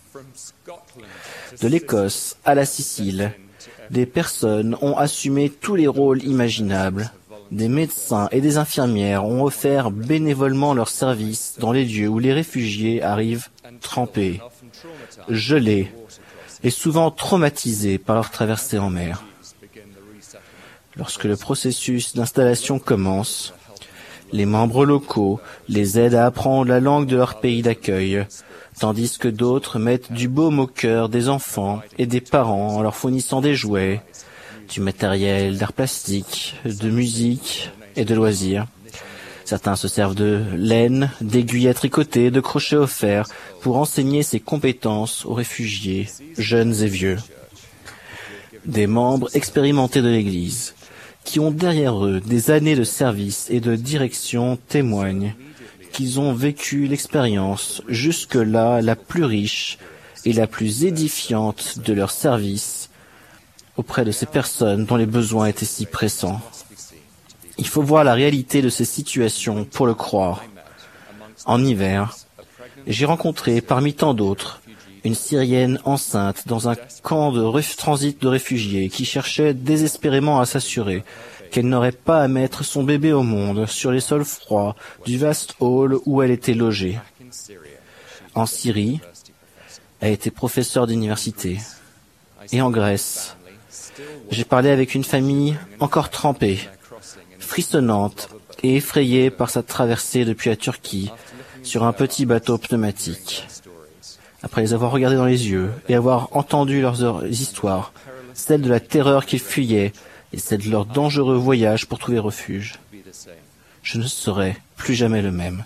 De l'Écosse à la Sicile, des personnes ont assumé tous les rôles imaginables. Des médecins et des infirmières ont offert bénévolement leurs services dans les lieux où les réfugiés arrivent trempés, gelés et souvent traumatisés par leur traversée en mer. Lorsque le processus d'installation commence, les membres locaux les aident à apprendre la langue de leur pays d'accueil, tandis que d'autres mettent du baume au cœur des enfants et des parents en leur fournissant des jouets, du matériel d'art plastique, de musique et de loisirs. Certains se servent de laine, d'aiguilles à tricoter, de crochets offerts pour enseigner ces compétences aux réfugiés, jeunes et vieux. Des membres expérimentés de l'Église, qui ont derrière eux des années de service et de direction, témoignent qu'ils ont vécu l'expérience jusque-là la plus riche et la plus édifiante de leur service auprès de ces personnes dont les besoins étaient si pressants. Il faut voir la réalité de ces situations pour le croire. En hiver, j'ai rencontré parmi tant d'autres une Syrienne enceinte dans un camp de ref- transit de réfugiés qui cherchait désespérément à s'assurer qu'elle n'aurait pas à mettre son bébé au monde sur les sols froids du vaste hall où elle était logée. En Syrie, elle était professeure d'université. Et en Grèce, j'ai parlé avec une famille encore trempée, frissonnante et effrayée par sa traversée depuis la Turquie sur un petit bateau pneumatique. Après les avoir regardés dans les yeux et avoir entendu leurs histoires, celle de la terreur qu'ils fuyaient et celle de leur dangereux voyage pour trouver refuge, je ne serai plus jamais le même.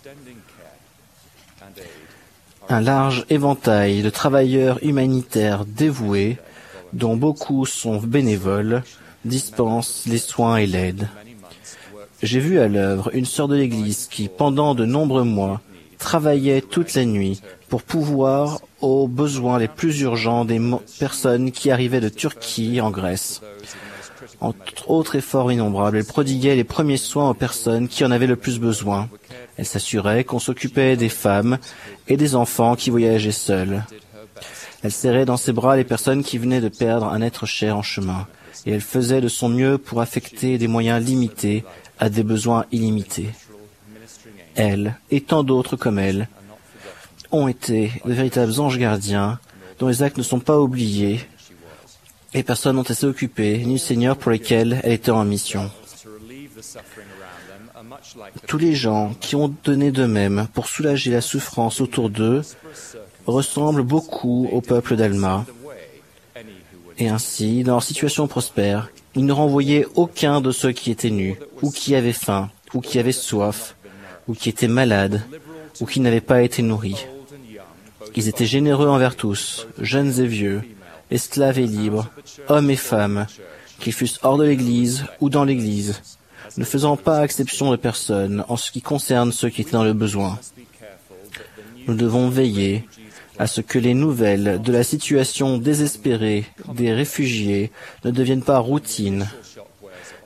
Un large éventail de travailleurs humanitaires dévoués, dont beaucoup sont bénévoles, dispensent les soins et l'aide. J'ai vu à l'œuvre une sœur de l'Église qui, pendant de nombreux mois, travaillait toute la nuit pour pouvoir aux besoins les plus urgents des personnes qui arrivaient de Turquie en Grèce. Entre autres efforts innombrables, elle prodiguait les premiers soins aux personnes qui en avaient le plus besoin. Elle s'assurait qu'on s'occupait des femmes et des enfants qui voyageaient seuls. Elle serrait dans ses bras les personnes qui venaient de perdre un être cher en chemin, et elle faisait de son mieux pour affecter des moyens limités à des besoins illimités. Elle, et tant d'autres comme elle, ont été de véritables anges gardiens, dont les actes ne sont pas oubliés, et personne n'ont assez occupé, ni le Seigneur pour lesquels elle était en mission. Tous les gens qui ont donné d'eux-mêmes pour soulager la souffrance autour d'eux ressemblent beaucoup au peuple d'Alma. Et ainsi, dans leur situation prospère, ils ne renvoyaient aucun de ceux qui étaient nus, ou qui avaient faim, ou qui avaient soif, ou qui étaient malades, ou qui n'avaient pas été nourris. Ils étaient généreux envers tous, jeunes et vieux, esclaves et libres, hommes et femmes, qu'ils fussent hors de l'Église ou dans l'Église, ne faisant pas exception de personne en ce qui concerne ceux qui étaient dans le besoin. Nous devons veiller à ce que les nouvelles de la situation désespérée des réfugiés ne deviennent pas routine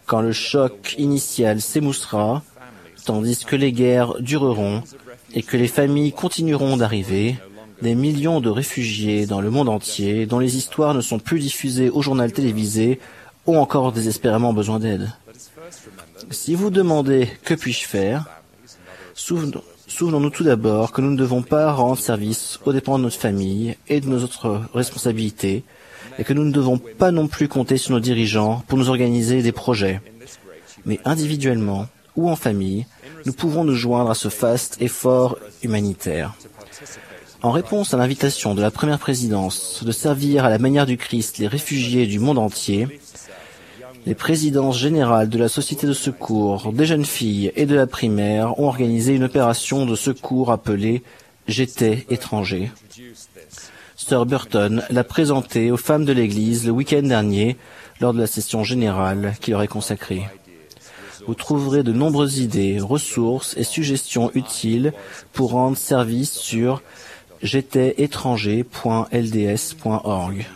quand le choc initial s'émoussera, tandis que les guerres dureront et que les familles continueront d'arriver, des millions de réfugiés dans le monde entier, dont les histoires ne sont plus diffusées au journal télévisé, ont encore désespérément besoin d'aide. Si vous demandez « que puis-je faire ?», souvenons-nous tout d'abord que nous ne devons pas rendre service aux dépens de notre famille et de nos autres responsabilités, et que nous ne devons pas non plus compter sur nos dirigeants pour nous organiser des projets. Mais individuellement ou en famille, nous pouvons nous joindre à ce vaste effort humanitaire. En réponse à l'invitation de la première présidence de servir à la manière du Christ les réfugiés du monde entier, les présidences générales de la Société de secours, des jeunes filles et de la primaire ont organisé une opération de secours appelée « J'étais étranger ». Sir Burton l'a présentée aux femmes de l'Église le week-end dernier lors de la session générale qui leur est consacrée. Vous trouverez de nombreuses idées, ressources et suggestions utiles pour rendre service sur j'étais étranger point l d s point org.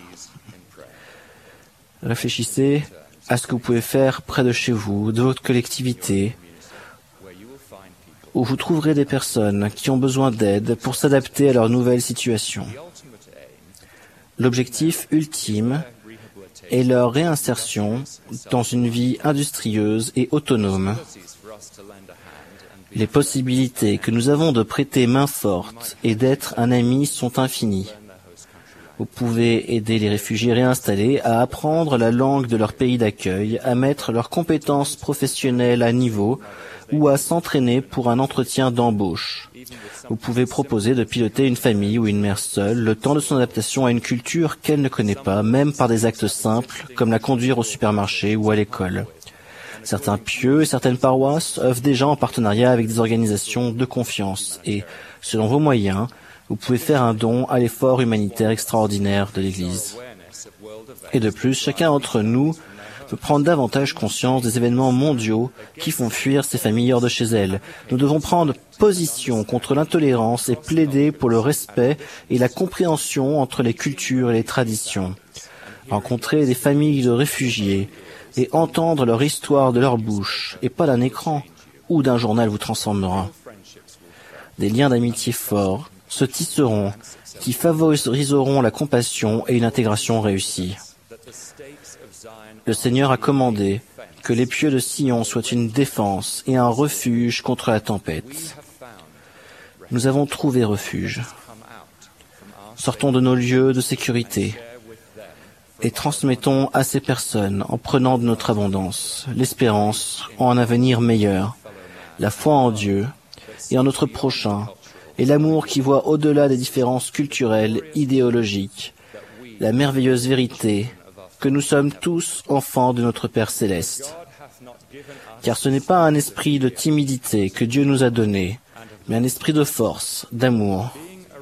Réfléchissez à ce que vous pouvez faire près de chez vous, de votre collectivité, où vous trouverez des personnes qui ont besoin d'aide pour s'adapter à leur nouvelle situation. L'objectif ultime est leur réinsertion dans une vie industrieuse et autonome. Les possibilités que nous avons de prêter main forte et d'être un ami sont infinies. Vous pouvez aider les réfugiés réinstallés à apprendre la langue de leur pays d'accueil, à mettre leurs compétences professionnelles à niveau ou à s'entraîner pour un entretien d'embauche. Vous pouvez proposer de piloter une famille ou une mère seule le temps de son adaptation à une culture qu'elle ne connaît pas, même par des actes simples comme la conduire au supermarché ou à l'école. Certains pieux et certaines paroisses œuvrent déjà en partenariat avec des organisations de confiance et, selon vos moyens, vous pouvez faire un don à l'effort humanitaire extraordinaire de l'Église. Et de plus, chacun d'entre nous peut prendre davantage conscience des événements mondiaux qui font fuir ces familles hors de chez elles. Nous devons prendre position contre l'intolérance et plaider pour le respect et la compréhension entre les cultures et les traditions. Rencontrer des familles de réfugiés et entendre leur histoire de leur bouche, et pas d'un écran ou d'un journal vous transformera. Des liens d'amitié forts se tisseront qui favoriseront la compassion et une intégration réussie. Le Seigneur a commandé que les pieux de Sion soient une défense et un refuge contre la tempête. Nous avons trouvé refuge. Sortons de nos lieux de sécurité et transmettons à ces personnes, en prenant de notre abondance, l'espérance en un avenir meilleur, la foi en Dieu et en notre prochain, et l'amour qui voit au-delà des différences culturelles, idéologiques, la merveilleuse vérité que nous sommes tous enfants de notre Père céleste. Car ce n'est pas un esprit de timidité que Dieu nous a donné, mais un esprit de force, d'amour.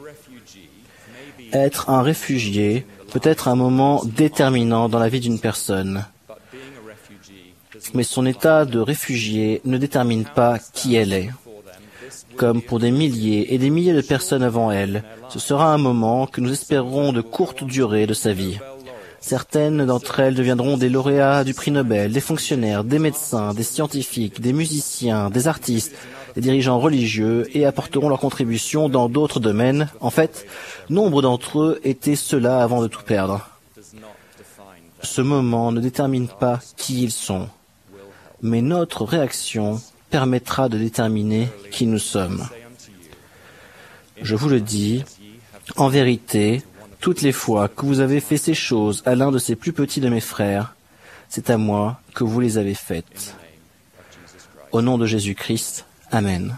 Être un réfugié peut être un moment déterminant dans la vie d'une personne, mais son état de réfugié ne détermine pas qui elle est. Comme pour des milliers et des milliers de personnes avant elle, ce sera un moment que nous espérerons de courte durée de sa vie. Certaines d'entre elles deviendront des lauréats du prix Nobel, des fonctionnaires, des médecins, des scientifiques, des musiciens, des artistes, des dirigeants religieux et apporteront leur contribution dans d'autres domaines. En fait, nombre d'entre eux étaient ceux-là avant de tout perdre. Ce moment ne détermine pas qui ils sont, mais notre réaction permettra de déterminer qui nous sommes. Je vous le dis, en vérité, toutes les fois que vous avez fait ces choses à l'un de ces plus petits de mes frères, c'est à moi que vous les avez faites. Au nom de Jésus-Christ, Amen.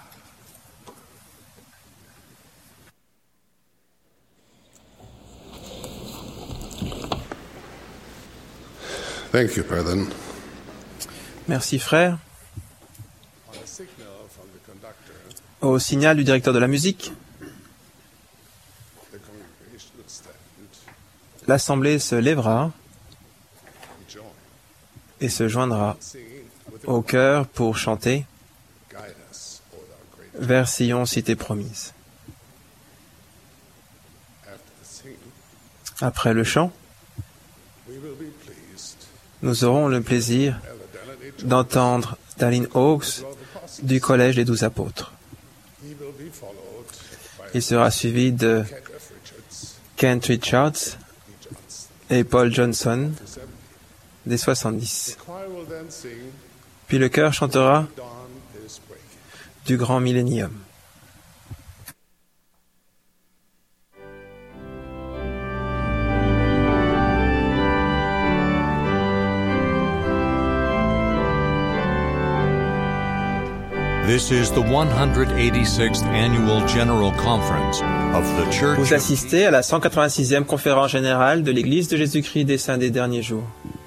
Thank you, brethren. Merci, frère. Au signal du directeur de la musique, l'Assemblée se lèvera et se joindra au chœur pour chanter « Vers Sion, cité promise ». Après le chant, nous aurons le plaisir d'entendre Dallin Oaks du Collège des Douze Apôtres. Il sera suivi de Kent Richards et Paul Johnson des soixante-dix. Puis le chœur chantera du grand millénium. This is the one hundred eighty-sixth Annual General Conference of the Church. Vous assistez à la cent quatre-vingt-sixième conférence générale de l'Église de Jésus-Christ des Saints des Derniers Jours.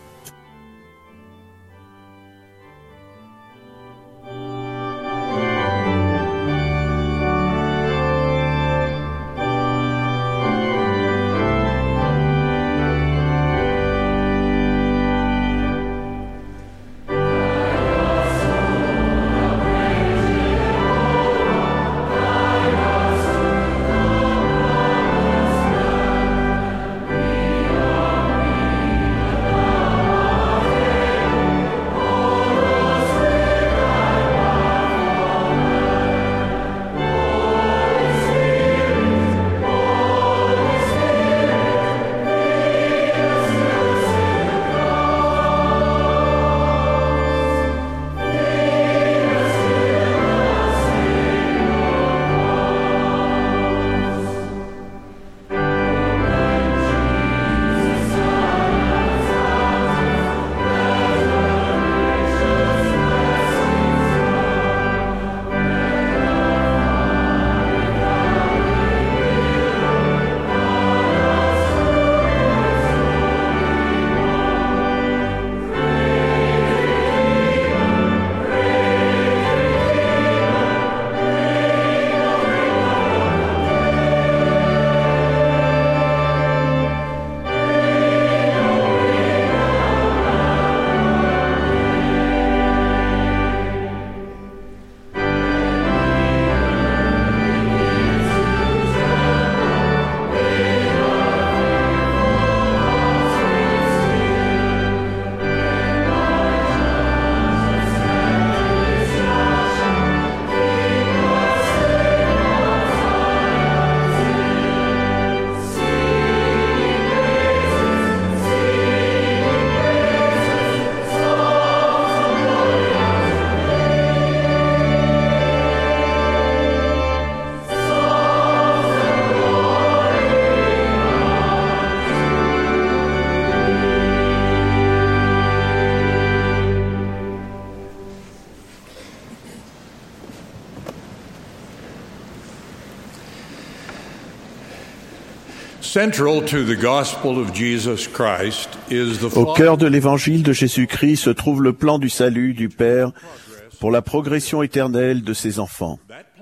Au cœur de l'évangile de Jésus-Christ se trouve le plan du salut du Père pour la progression éternelle de ses enfants.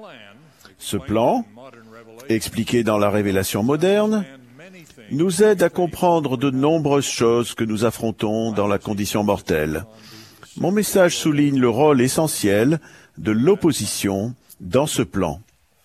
Ce plan, expliqué dans la révélation moderne, nous aide à comprendre de nombreuses choses que nous affrontons dans la condition mortelle. Mon message souligne le rôle essentiel de l'opposition dans ce plan.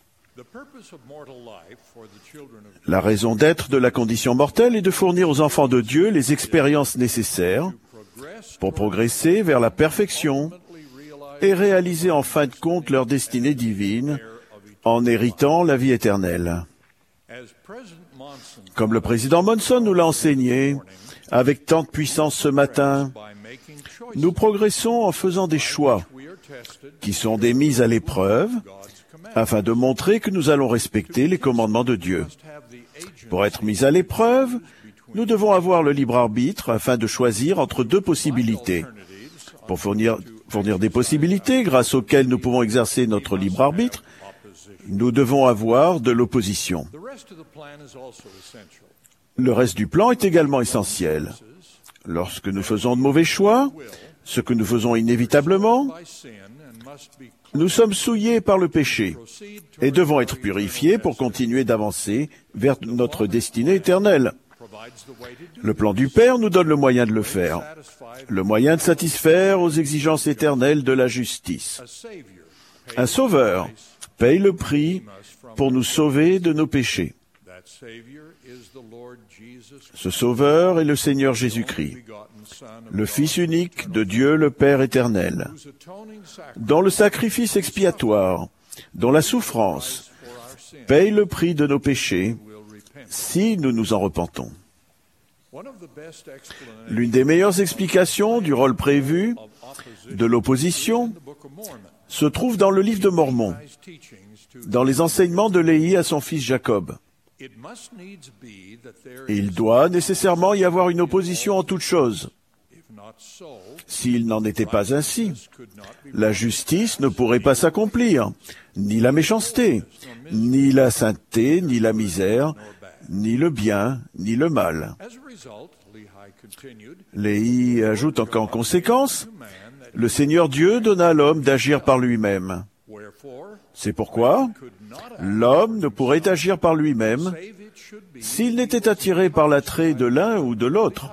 La raison d'être de la condition mortelle est de fournir aux enfants de Dieu les expériences nécessaires pour progresser vers la perfection et réaliser en fin de compte leur destinée divine en héritant la vie éternelle. Comme le président Monson nous l'a enseigné, avec tant de puissance ce matin, nous progressons en faisant des choix qui sont des mises à l'épreuve afin de montrer que nous allons respecter les commandements de Dieu. Pour être mis à l'épreuve, nous devons avoir le libre arbitre afin de choisir entre deux possibilités. Pour fournir, fournir des possibilités grâce auxquelles nous pouvons exercer notre libre arbitre, nous devons avoir de l'opposition. Le reste du plan est également essentiel. Lorsque nous faisons de mauvais choix, ce que nous faisons inévitablement, nous sommes souillés par le péché et devons être purifiés pour continuer d'avancer vers notre destinée éternelle. Le plan du Père nous donne le moyen de le faire, le moyen de satisfaire aux exigences éternelles de la justice. Un sauveur paye le prix pour nous sauver de nos péchés. Ce Sauveur est le Seigneur Jésus-Christ, le Fils unique de Dieu le Père éternel, dont le sacrifice expiatoire, dont la souffrance, paye le prix de nos péchés si nous nous en repentons. L'une des meilleures explications du rôle prévu de l'opposition se trouve dans le livre de Mormon, dans les enseignements de Léhi à son fils Jacob. Il doit nécessairement y avoir une opposition en toutes choses. S'il n'en était pas ainsi, la justice ne pourrait pas s'accomplir, ni la méchanceté, ni la sainteté, ni la misère, ni le bien, ni le mal. Léhi ajoute qu'en conséquence, le Seigneur Dieu donna à l'homme d'agir par lui-même. C'est pourquoi l'homme ne pourrait agir par lui-même s'il n'était attiré par l'attrait de l'un ou de l'autre.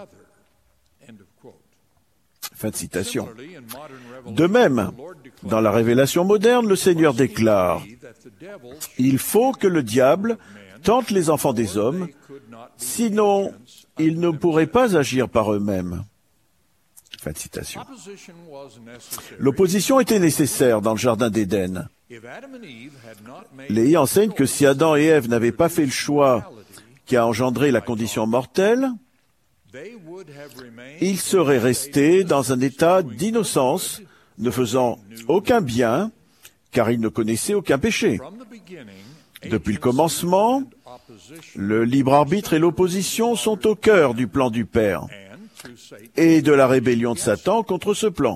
Fin de citation. De même, dans la révélation moderne, le Seigneur déclare « Il faut que le diable tente les enfants des hommes, sinon ils ne pourraient pas agir par eux-mêmes. » Fin de citation. L'opposition était nécessaire dans le jardin d'Éden. Léhi enseigne que si Adam et Ève n'avaient pas fait le choix qui a engendré la condition mortelle, ils seraient restés dans un état d'innocence, ne faisant aucun bien, car ils ne connaissaient aucun péché. Depuis le commencement, le libre arbitre et l'opposition sont au cœur du plan du Père et de la rébellion de Satan contre ce plan.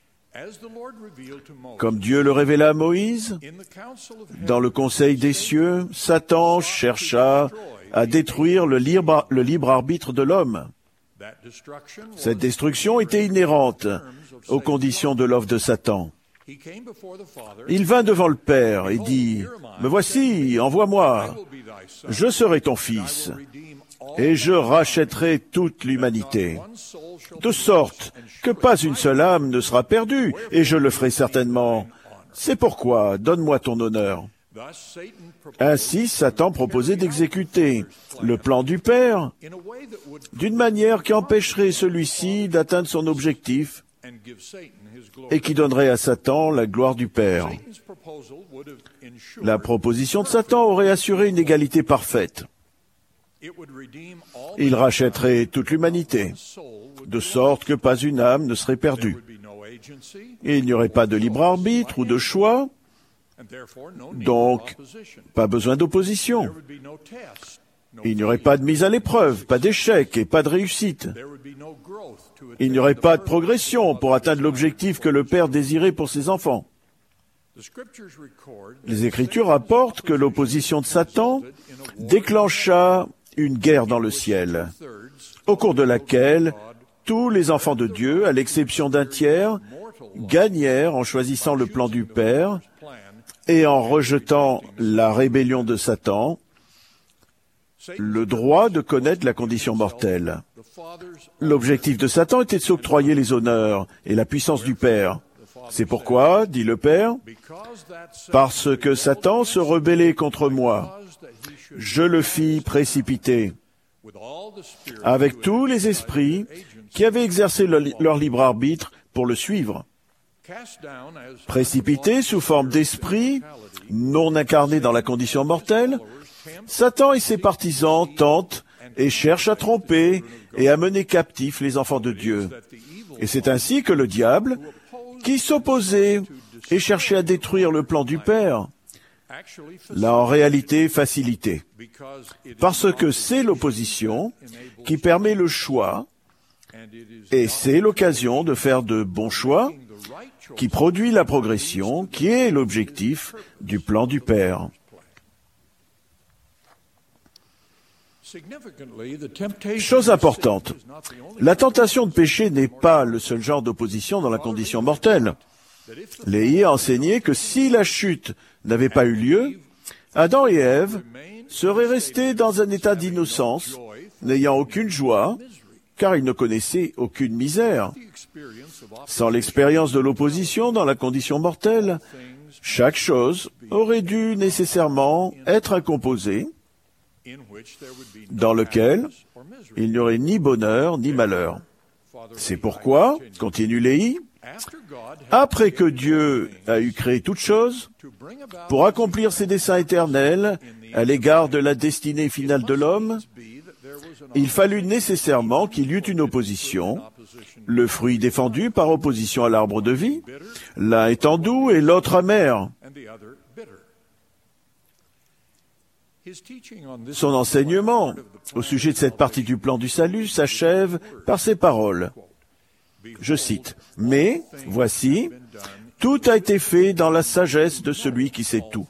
Comme Dieu le révéla à Moïse, dans le conseil des cieux, Satan chercha à détruire le libre, le libre arbitre de l'homme. Cette destruction était inhérente aux conditions de l'offre de Satan. Il vint devant le Père et dit, « Me voici, envoie-moi. Je serai ton fils, et je rachèterai toute l'humanité, de sorte que pas une seule âme ne sera perdue, et je le ferai certainement. C'est pourquoi, donne-moi ton honneur. » Ainsi, Satan proposait d'exécuter le plan du Père d'une manière qui empêcherait celui-ci d'atteindre son objectif et qui donnerait à Satan la gloire du Père. La proposition de Satan aurait assuré une égalité parfaite. Il rachèterait toute l'humanité, de sorte que pas une âme ne serait perdue. Et il n'y aurait pas de libre arbitre ou de choix, donc pas besoin d'opposition. Il n'y aurait pas de mise à l'épreuve, pas d'échec et pas de réussite. Il n'y aurait pas de progression pour atteindre l'objectif que le Père désirait pour ses enfants. Les Écritures rapportent que l'opposition de Satan déclencha une guerre dans le ciel, au cours de laquelle tous les enfants de Dieu, à l'exception d'un tiers, gagnèrent en choisissant le plan du Père et en rejetant la rébellion de Satan, le droit de connaître la condition mortelle. L'objectif de Satan était de s'octroyer les honneurs et la puissance du Père. C'est pourquoi, dit le Père, parce que Satan se rebellait contre moi, je le fis précipiter, avec tous les esprits qui avaient exercé le, leur libre arbitre pour le suivre. Précipité sous forme d'esprit, non incarné dans la condition mortelle, Satan et ses partisans tentent et cherchent à tromper et à mener captifs les enfants de Dieu. Et c'est ainsi que le diable, qui s'opposait et cherchait à détruire le plan du Père, l'a en réalité facilité. Parce que c'est l'opposition qui permet le choix, et c'est l'occasion de faire de bons choix qui produit la progression, qui est l'objectif du plan du Père. Chose importante, la tentation de péché n'est pas le seul genre d'opposition dans la condition mortelle. Léhi a enseigné que si la chute n'avait pas eu lieu, Adam et Ève seraient restés dans un état d'innocence, n'ayant aucune joie, car ils ne connaissaient aucune misère. Sans l'expérience de l'opposition dans la condition mortelle, chaque chose aurait dû nécessairement être incomposée, dans lequel il n'y aurait ni bonheur ni malheur. C'est pourquoi, continue Léhi, après que Dieu a eu créé toutes choses, pour accomplir ses desseins éternels à l'égard de la destinée finale de l'homme, il fallut nécessairement qu'il y eût une opposition, le fruit défendu par opposition à l'arbre de vie, l'un étant doux et l'autre amer. Son enseignement au sujet de cette partie du plan du salut s'achève par ces paroles. Je cite, « Mais, voici, tout a été fait dans la sagesse de celui qui sait tout.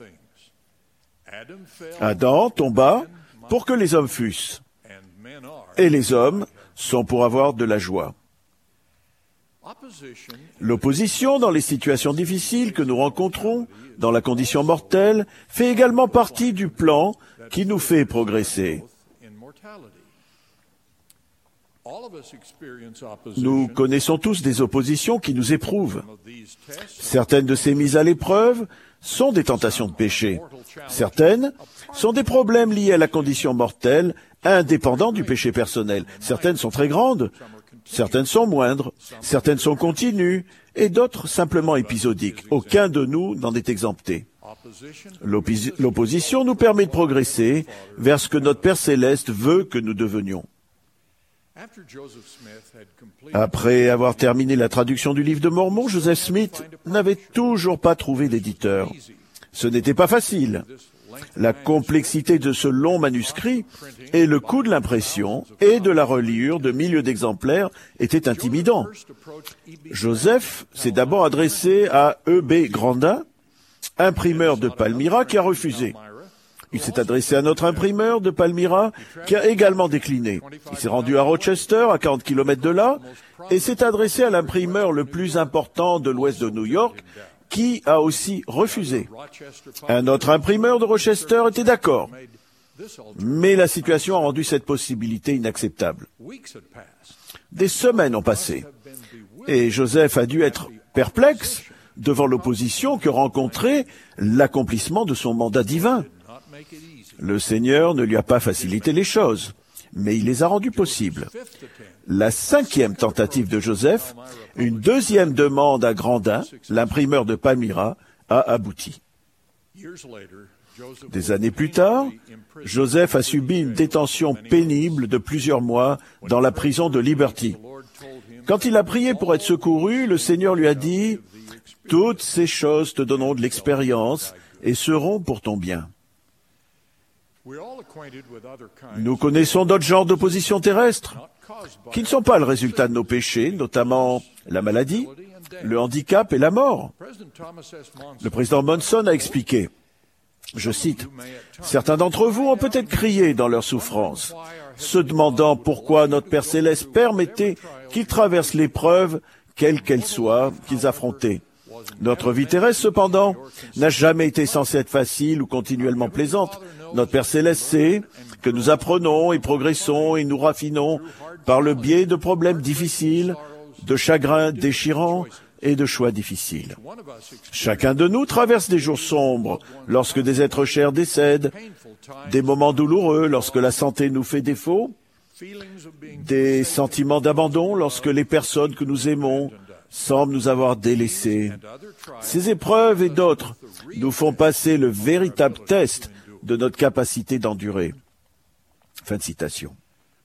Adam tomba pour que les hommes fussent, et les hommes sont pour avoir de la joie. » L'opposition dans les situations difficiles que nous rencontrons, dans la condition mortelle, fait également partie du plan qui nous fait progresser. Nous connaissons tous des oppositions qui nous éprouvent. Certaines de ces mises à l'épreuve sont des tentations de péché. Certaines sont des problèmes liés à la condition mortelle, indépendants du péché personnel. Certaines sont très grandes, certaines sont moindres, certaines sont continues, et d'autres simplement épisodiques. Aucun de nous n'en est exempté. L'oppos- L'opposition nous permet de progresser vers ce que notre Père Céleste veut que nous devenions. Après avoir terminé la traduction du livre de Mormon, Joseph Smith n'avait toujours pas trouvé d'éditeur. Ce n'était pas facile. La complexité de ce long manuscrit et le coût de l'impression et de la reliure de milliers d'exemplaires étaient intimidants. Joseph s'est d'abord adressé à E B Grandin, imprimeur de Palmyra, qui a refusé. Il s'est adressé à notre imprimeur de Palmyra, qui a également décliné. Il s'est rendu à Rochester, à quarante kilomètres de là, et s'est adressé à l'imprimeur le plus important de l'ouest de New York, qui a aussi refusé. Un autre imprimeur de Rochester était d'accord, mais la situation a rendu cette possibilité inacceptable. Des semaines ont passé, et Joseph a dû être perplexe devant l'opposition que rencontrait l'accomplissement de son mandat divin. Le Seigneur ne lui a pas facilité les choses, mais il les a rendues possibles. La cinquième tentative de Joseph, une deuxième demande à Grandin, l'imprimeur de Palmyra, a abouti. Des années plus tard, Joseph a subi une détention pénible de plusieurs mois dans la prison de Liberty. Quand il a prié pour être secouru, le Seigneur lui a dit « Toutes ces choses te donneront de l'expérience et seront pour ton bien. » Nous connaissons d'autres genres d'opposition terrestre qui ne sont pas le résultat de nos péchés, notamment la maladie, le handicap et la mort. Le président Monson a expliqué, je cite, « Certains d'entre vous ont peut-être crié dans leur souffrance, se demandant pourquoi notre Père Céleste permettait qu'ils traversent l'épreuve, quelle qu'elle soit, qu'ils affrontaient. Notre vie terrestre, cependant, n'a jamais été censée être facile ou continuellement plaisante. Notre Père Céleste sait que nous apprenons et progressons et nous raffinons par le biais de problèmes difficiles, de chagrins déchirants et de choix difficiles. Chacun de nous traverse des jours sombres lorsque des êtres chers décèdent, des moments douloureux lorsque la santé nous fait défaut, des sentiments d'abandon lorsque les personnes que nous aimons semblent nous avoir délaissés. Ces épreuves et d'autres nous font passer le véritable test de notre capacité d'endurer. Fin de citation.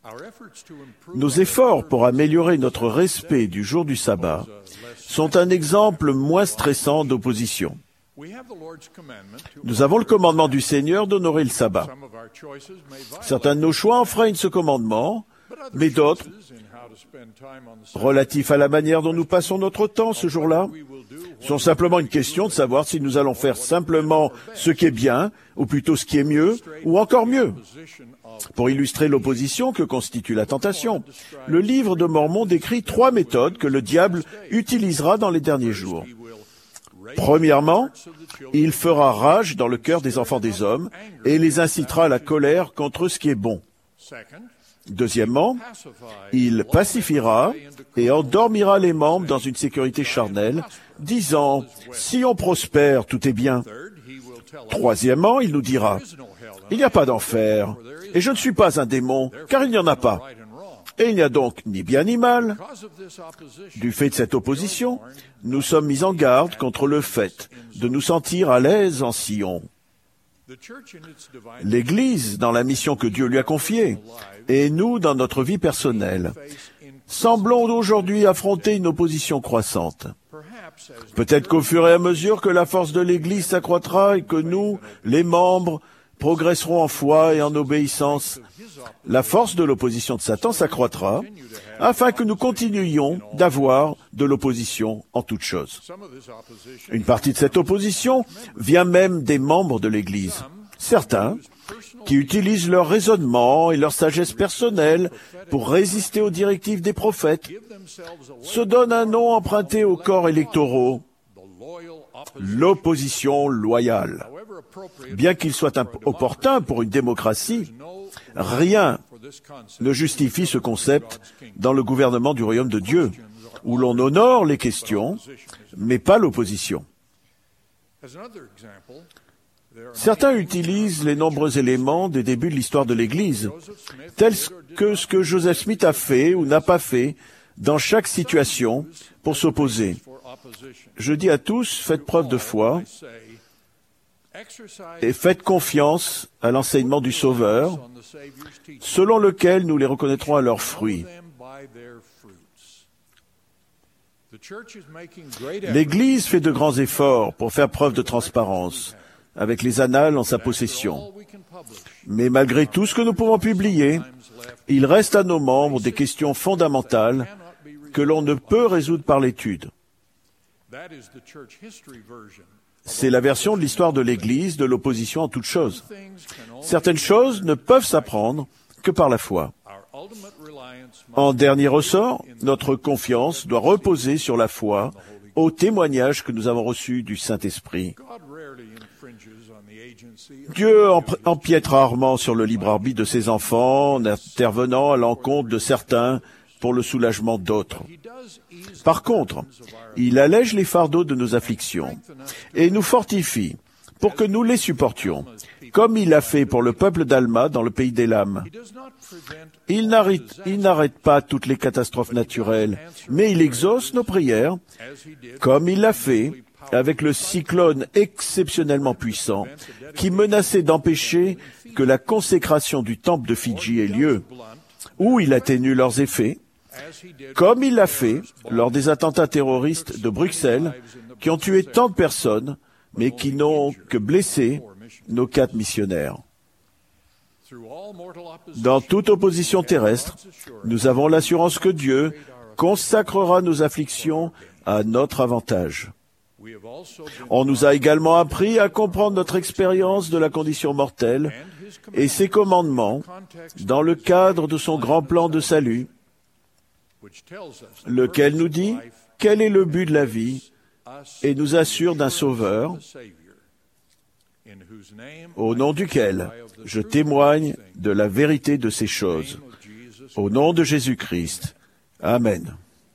Nos efforts pour améliorer notre respect du jour du sabbat sont un exemple moins stressant d'opposition. Nous avons le commandement du Seigneur d'honorer le sabbat. Certains de nos choix enfreignent ce commandement, mais d'autres, relatifs à la manière dont nous passons notre temps ce jour-là, sont simplement une question de savoir si nous allons faire simplement ce qui est bien, ou plutôt ce qui est mieux, ou encore mieux. Pour illustrer l'opposition que constitue la tentation, le livre de Mormon décrit trois méthodes que le diable utilisera dans les derniers jours. Premièrement, il fera rage dans le cœur des enfants des hommes et les incitera à la colère contre ce qui est bon. Deuxièmement, il pacifiera et endormira les membres dans une sécurité charnelle, disant « Si on prospère, tout est bien ». Troisièmement, il nous dira « Il n'y a pas d'enfer, Et je ne suis pas un démon, car il n'y en a pas. Et il n'y a donc ni bien ni mal. Du fait de cette opposition, nous sommes mis en garde contre le fait de nous sentir à l'aise en Sion. L'Église, dans la mission que Dieu lui a confiée, et nous, dans notre vie personnelle, semblons aujourd'hui affronter une opposition croissante. Peut-être qu'au fur et à mesure que la force de l'Église s'accroîtra et que nous, les membres, progresserons en foi et en obéissance, la force de l'opposition de Satan s'accroîtra, afin que nous continuions d'avoir de l'opposition en toutes choses. Une partie de cette opposition vient même des membres de l'Église. Certains, qui utilisent leur raisonnement et leur sagesse personnelle pour résister aux directives des prophètes, se donnent un nom emprunté aux corps électoraux, l'opposition loyale. Bien qu'il soit opportun pour une démocratie, rien ne justifie ce concept dans le gouvernement du royaume de Dieu, où l'on honore les questions, mais pas l'opposition. Certains utilisent les nombreux éléments des débuts de l'histoire de l'Église, tels que ce que Joseph Smith a fait ou n'a pas fait dans chaque situation pour s'opposer. Je dis à tous, faites preuve de foi et faites confiance à l'enseignement du Sauveur, selon lequel nous les reconnaîtrons à leurs fruits. L'Église fait de grands efforts pour faire preuve de transparence, avec les annales en sa possession. Mais malgré tout ce que nous pouvons publier, il reste à nos membres des questions fondamentales que l'on ne peut résoudre par l'étude. C'est la version de l'histoire de l'Église de l'opposition en toutes choses. Certaines choses ne peuvent s'apprendre que par la foi. En dernier ressort, notre confiance doit reposer sur la foi au témoignage que nous avons reçu du Saint-Esprit. Dieu empiète rarement sur le libre arbitre de ses enfants en intervenant à l'encontre de certains pour le soulagement d'autres. Par contre, il allège les fardeaux de nos afflictions et nous fortifie pour que nous les supportions, comme il l'a fait pour le peuple d'Alma dans le pays d'Élam. Il n'arrête, il n'arrête pas toutes les catastrophes naturelles, mais il exauce nos prières, comme il l'a fait avec le cyclone exceptionnellement puissant qui menaçait d'empêcher que la consécration du temple de Fidji ait lieu, où il atténue leurs effets, comme il l'a fait lors des attentats terroristes de Bruxelles qui ont tué tant de personnes, mais qui n'ont que blessé nos quatre missionnaires. Dans toute opposition terrestre, nous avons l'assurance que Dieu consacrera nos afflictions à notre avantage. On nous a également appris à comprendre notre expérience de la condition mortelle et ses commandements dans le cadre de son grand plan de salut, lequel nous dit quel est le but de la vie et nous assure d'un Sauveur, au nom duquel je témoigne de la vérité de ces choses. Au nom de Jésus-Christ. Amen.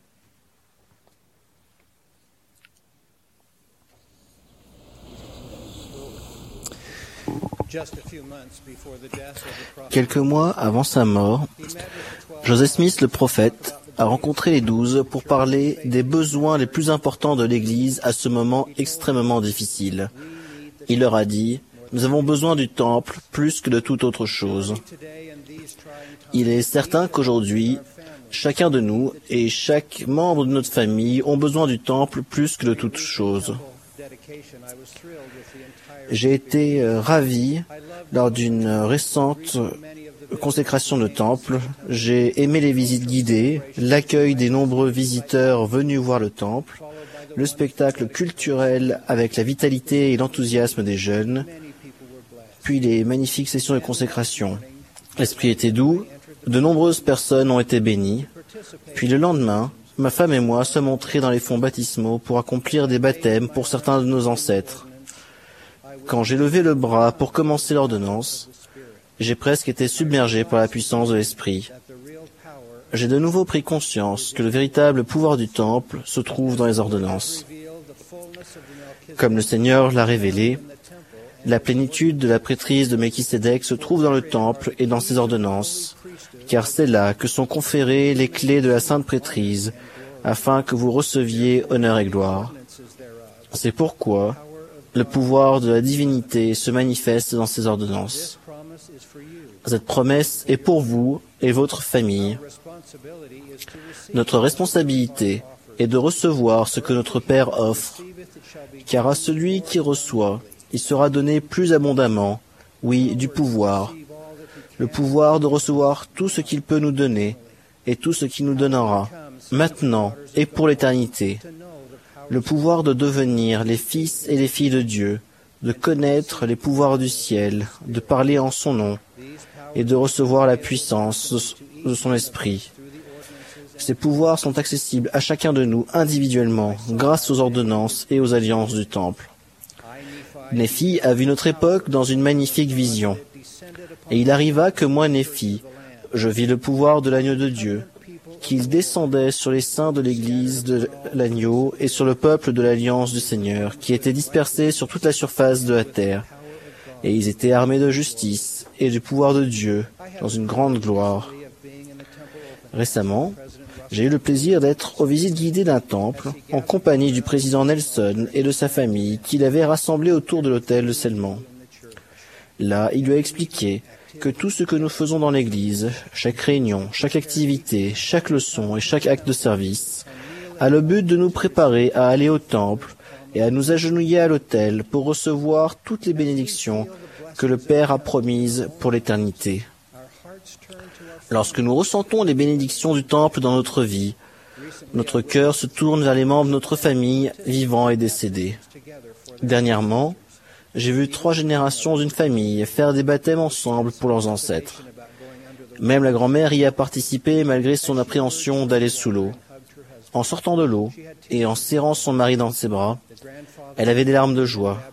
Quelques mois avant sa mort, Joseph Smith, le prophète, a rencontré les douze pour parler des besoins les plus importants de l'Église à ce moment extrêmement difficile. Il leur a dit, « Nous avons besoin du temple plus que de toute autre chose. » Il est certain qu'aujourd'hui, chacun de nous et chaque membre de notre famille ont besoin du temple plus que de toute chose. J'ai été ravi lors d'une récente consécration de temple. J'ai aimé les visites guidées, l'accueil des nombreux visiteurs venus voir le temple, le spectacle culturel avec la vitalité et l'enthousiasme des jeunes, puis les magnifiques sessions de consécration. L'esprit était doux, de nombreuses personnes ont été bénies, puis le lendemain, ma femme et moi sommes entrés dans les fonds baptismaux pour accomplir des baptêmes pour certains de nos ancêtres. Quand j'ai levé le bras pour commencer l'ordonnance, j'ai presque été submergé par la puissance de l'Esprit. J'ai de nouveau pris conscience que le véritable pouvoir du temple se trouve dans les ordonnances. Comme le Seigneur l'a révélé, La plénitude de la prêtrise de Melchisédek se trouve dans le temple et dans ses ordonnances, car c'est là que sont conférées les clés de la sainte prêtrise, afin que vous receviez honneur et gloire. C'est pourquoi le pouvoir de la divinité se manifeste dans ces ordonnances. Cette promesse est pour vous et votre famille. Notre responsabilité est de recevoir ce que notre Père offre, car à celui qui reçoit, il sera donné plus abondamment, oui, du pouvoir, le pouvoir de recevoir tout ce qu'il peut nous donner et tout ce qu'il nous donnera, maintenant et pour l'éternité, le pouvoir de devenir les fils et les filles de Dieu, de connaître les pouvoirs du ciel, de parler en son nom et de recevoir la puissance de son esprit. Ces pouvoirs sont accessibles à chacun de nous individuellement grâce aux ordonnances et aux alliances du temple. Néphi a vu notre époque dans une magnifique vision. Et il arriva que moi, Néphi, je vis le pouvoir de l'agneau de Dieu, qu'il descendait sur les saints de l'église de l'agneau et sur le peuple de l'alliance du Seigneur, qui était dispersé sur toute la surface de la terre. Et ils étaient armés de justice et du pouvoir de Dieu, dans une grande gloire. Récemment, j'ai eu le plaisir d'être aux visites guidées d'un temple, en compagnie du président Nelson et de sa famille, qu'il avait rassemblés autour de l'autel de scellement. Là, il lui a expliqué que tout ce que nous faisons dans l'Église, chaque réunion, chaque activité, chaque leçon et chaque acte de service, a le but de nous préparer à aller au temple et à nous agenouiller à l'autel pour recevoir toutes les bénédictions que le Père a promises pour l'éternité. Lorsque nous ressentons les bénédictions du temple dans notre vie, notre cœur se tourne vers les membres de notre famille, vivants et décédés. Dernièrement, j'ai vu trois générations d'une famille faire des baptêmes ensemble pour leurs ancêtres. Même la grand-mère y a participé malgré son appréhension d'aller sous l'eau. En sortant de l'eau et en serrant son mari dans ses bras, elle avait des larmes de joie.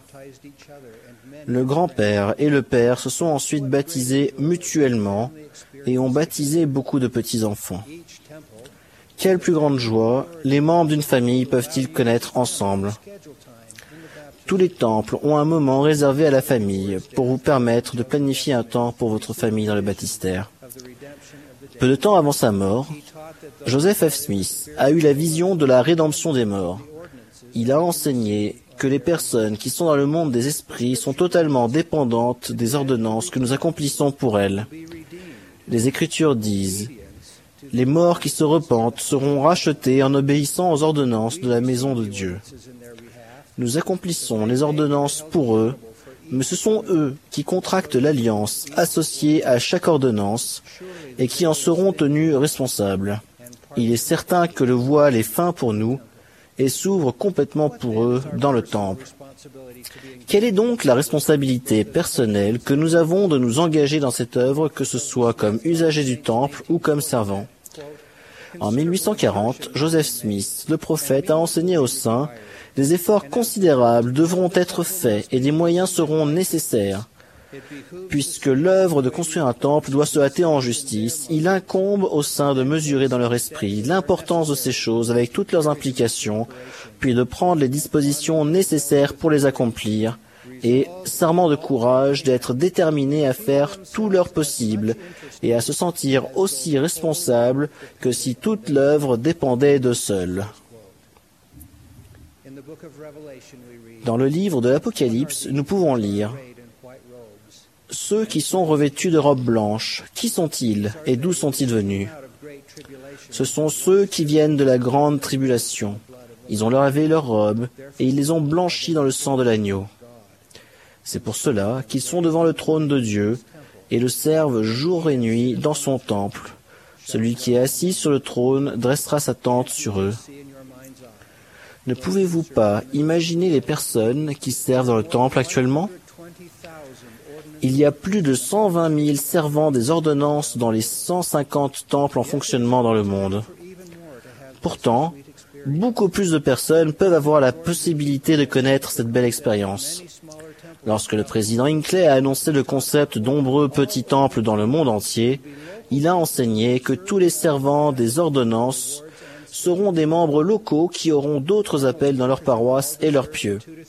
Le grand-père et le père se sont ensuite baptisés mutuellement et ont baptisé beaucoup de petits-enfants. Quelle plus grande joie les membres d'une famille peuvent-ils connaître ensemble? Tous les temples ont un moment réservé à la famille pour vous permettre de planifier un temps pour votre famille dans le baptistère. Peu de temps avant sa mort, Joseph F. Smith a eu la vision de la rédemption des morts. Il a enseigné que les personnes qui sont dans le monde des esprits sont totalement dépendantes des ordonnances que nous accomplissons pour elles. Les Écritures disent « Les morts qui se repentent seront rachetés en obéissant aux ordonnances de la maison de Dieu. » Nous accomplissons les ordonnances pour eux, mais ce sont eux qui contractent l'alliance associée à chaque ordonnance et qui en seront tenus responsables. Il est certain que le voile est fin pour nous et s'ouvre complètement pour eux dans le temple. Quelle est donc la responsabilité personnelle que nous avons de nous engager dans cette œuvre, que ce soit comme usagers du temple ou comme servants? En mille huit cent quarante, Joseph Smith, le prophète, a enseigné aux saints: des efforts considérables devront être faits et des moyens seront nécessaires. Puisque l'œuvre de construire un temple doit se hâter en justice, il incombe aux saints de mesurer dans leur esprit l'importance de ces choses avec toutes leurs implications, puis de prendre les dispositions nécessaires pour les accomplir, et, serment de courage, d'être déterminés à faire tout leur possible et à se sentir aussi responsables que si toute l'œuvre dépendait d'eux seuls. Dans le livre de l'Apocalypse, nous pouvons lire: ceux qui sont revêtus de robes blanches, qui sont-ils et d'où sont-ils venus? Ce sont ceux qui viennent de la grande tribulation. Ils ont lavé leurs robes et ils les ont blanchis dans le sang de l'agneau. C'est pour cela qu'ils sont devant le trône de Dieu et le servent jour et nuit dans son temple. Celui qui est assis sur le trône dressera sa tente sur eux. Ne pouvez-vous pas imaginer les personnes qui servent dans le temple actuellement? Il y a plus de cent vingt mille servants des ordonnances dans les cent cinquante temples en fonctionnement dans le monde. Pourtant, beaucoup plus de personnes peuvent avoir la possibilité de connaître cette belle expérience. Lorsque le président Hinckley a annoncé le concept de nombreux petits temples dans le monde entier, il a enseigné que tous les servants des ordonnances seront des membres locaux qui auront d'autres appels dans leur paroisse et leur pieux.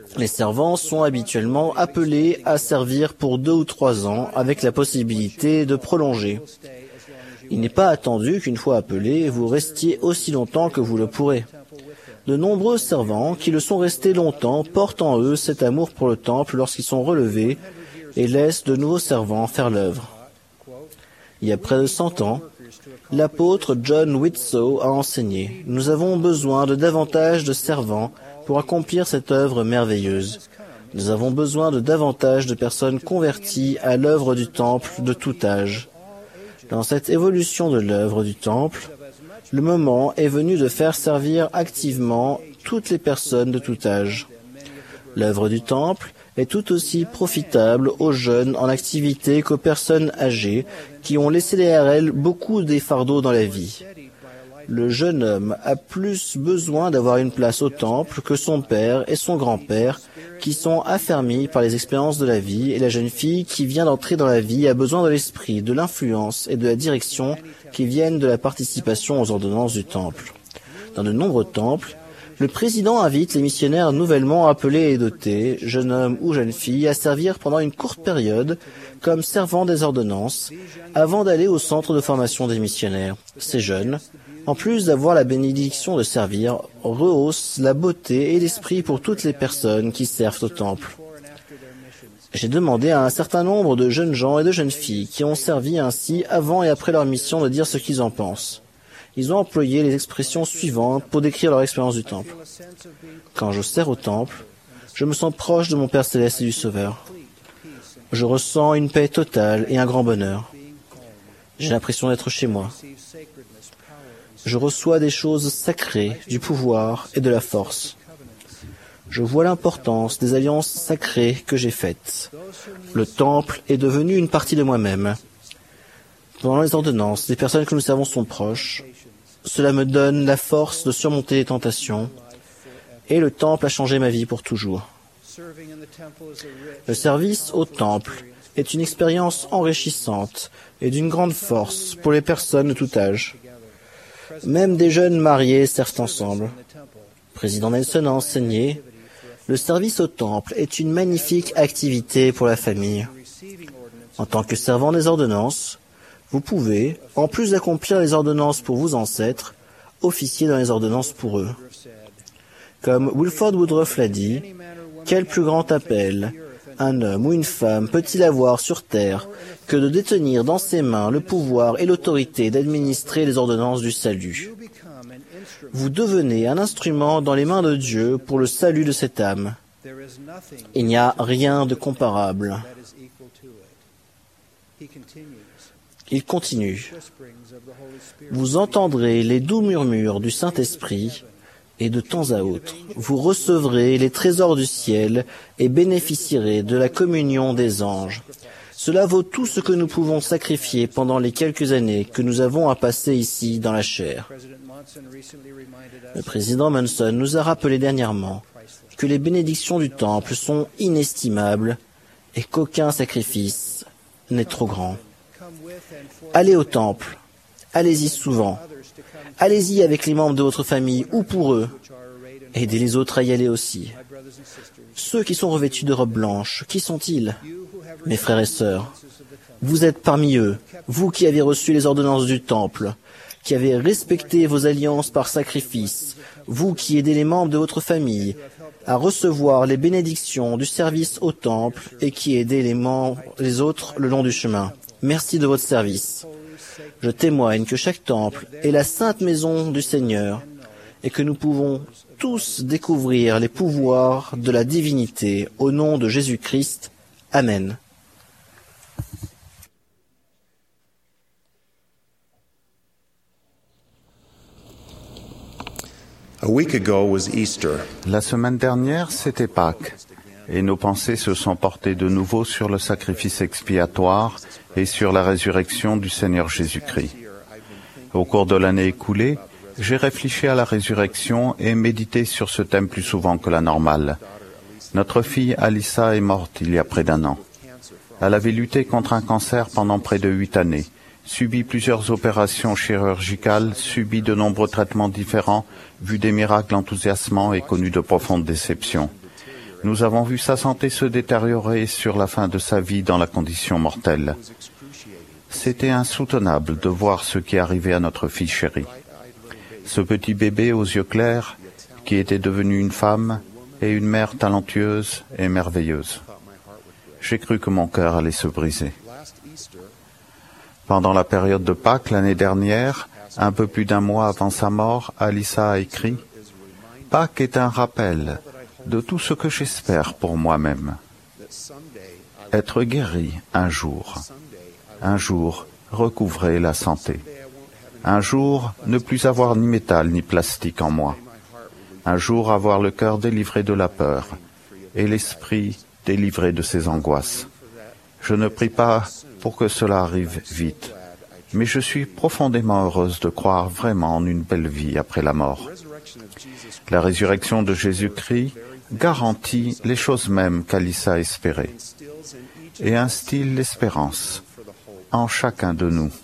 Les servants sont habituellement appelés à servir pour deux ou trois ans avec la possibilité de prolonger. Il n'est pas attendu qu'une fois appelés, vous restiez aussi longtemps que vous le pourrez. De nombreux servants qui le sont restés longtemps portent en eux cet amour pour le temple lorsqu'ils sont relevés et laissent de nouveaux servants faire l'œuvre. Il y a près de cent ans, l'apôtre John Widtsoe a enseigné « Nous avons besoin de davantage de servants pour accomplir cette œuvre merveilleuse. Nous avons besoin de davantage de personnes converties à l'œuvre du temple de tout âge. » Dans cette évolution de l'œuvre du temple, le moment est venu de faire servir activement toutes les personnes de tout âge. L'œuvre du temple est tout aussi profitable aux jeunes en activité qu'aux personnes âgées qui ont laissé derrière elles beaucoup des fardeaux dans la vie. Le jeune homme a plus besoin d'avoir une place au temple que son père et son grand-père qui sont affermis par les expériences de la vie, et la jeune fille qui vient d'entrer dans la vie a besoin de l'esprit, de l'influence et de la direction qui viennent de la participation aux ordonnances du temple. Dans de nombreux temples, le président invite les missionnaires nouvellement appelés et dotés, jeunes hommes ou jeunes filles, à servir pendant une courte période comme servants des ordonnances avant d'aller au centre de formation des missionnaires. Ces jeunes, en plus d'avoir la bénédiction de servir, rehaussent la beauté et l'esprit pour toutes les personnes qui servent au temple. J'ai demandé à un certain nombre de jeunes gens et de jeunes filles qui ont servi ainsi avant et après leur mission de dire ce qu'ils en pensent. Ils ont employé les expressions suivantes pour décrire leur expérience du temple. Quand je sers au temple, je me sens proche de mon Père Céleste et du Sauveur. Je ressens une paix totale et un grand bonheur. J'ai l'impression d'être chez moi. Je reçois des choses sacrées, du pouvoir et de la force. Je vois l'importance des alliances sacrées que j'ai faites. Le temple est devenu une partie de moi-même. Pendant les ordonnances, les personnes que nous servons sont proches. Cela me donne la force de surmonter les tentations. Et le temple a changé ma vie pour toujours. Le service au temple est une expérience enrichissante et d'une grande force pour les personnes de tout âge. Même des jeunes mariés servent ensemble. Président Nelson a enseigné « Le service au temple est une magnifique activité pour la famille. En tant que servant des ordonnances, vous pouvez, en plus d'accomplir les ordonnances pour vos ancêtres, officier dans les ordonnances pour eux. Comme Wilford Woodruff l'a dit, quel plus grand appel un homme ou une femme peut-il avoir sur terre que de détenir dans ses mains le pouvoir et l'autorité d'administrer les ordonnances du salut. Vous devenez un instrument dans les mains de Dieu pour le salut de cette âme. Il n'y a rien de comparable. Il continue. Vous entendrez les doux murmures du Saint-Esprit, et de temps à autre, vous recevrez les trésors du ciel et bénéficierez de la communion des anges. Cela vaut tout ce que nous pouvons sacrifier pendant les quelques années que nous avons à passer ici dans la chair. Le président Monson nous a rappelé dernièrement que les bénédictions du temple sont inestimables et qu'aucun sacrifice n'est trop grand. Allez au temple, allez-y souvent. Allez-y avec les membres de votre famille ou pour eux. Aidez les autres à y aller aussi. Ceux qui sont revêtus de robes blanches, qui sont-ils? Mes frères et sœurs, vous êtes parmi eux, vous qui avez reçu les ordonnances du temple, qui avez respecté vos alliances par sacrifice, vous qui aidez les membres de votre famille à recevoir les bénédictions du service au temple et qui aidez les, membres, les autres le long du chemin. Merci de votre service. Je témoigne que chaque temple est la sainte maison du Seigneur et que nous pouvons tous découvrir les pouvoirs de la divinité au nom de Jésus-Christ. Amen. A week ago was Easter. La semaine dernière, c'était Pâques, et nos pensées se sont portées de nouveau sur le sacrifice expiatoire et sur la résurrection du Seigneur Jésus-Christ. Au cours de l'année écoulée, j'ai réfléchi à la résurrection et médité sur ce thème plus souvent que la normale. Notre fille Alyssa est morte il y a près d'un an. Elle avait lutté contre un cancer pendant près de huit années, subi plusieurs opérations chirurgicales, subi de nombreux traitements différents, vu des miracles enthousiasmants et connu de profondes déceptions. Nous avons vu sa santé se détériorer sur la fin de sa vie dans la condition mortelle. C'était insoutenable de voir ce qui arrivait à notre fille chérie. Ce petit bébé aux yeux clairs, qui était devenu une femme et une mère talentueuse et merveilleuse. J'ai cru que mon cœur allait se briser. Pendant la période de Pâques l'année dernière, un peu plus d'un mois avant sa mort, Alyssa a écrit « Pâques est un rappel de tout ce que j'espère pour moi-même. Être guéri un jour, un jour recouvrer la santé, un jour ne plus avoir ni métal ni plastique en moi, un jour avoir le cœur délivré de la peur et l'esprit délivré de ses angoisses. Je ne prie pas pour que cela arrive vite, mais je suis profondément heureuse de croire vraiment en une belle vie après la mort. La résurrection de Jésus-Christ garantit les choses mêmes qu'Alyssa espérait et instille l'espérance en chacun de nous.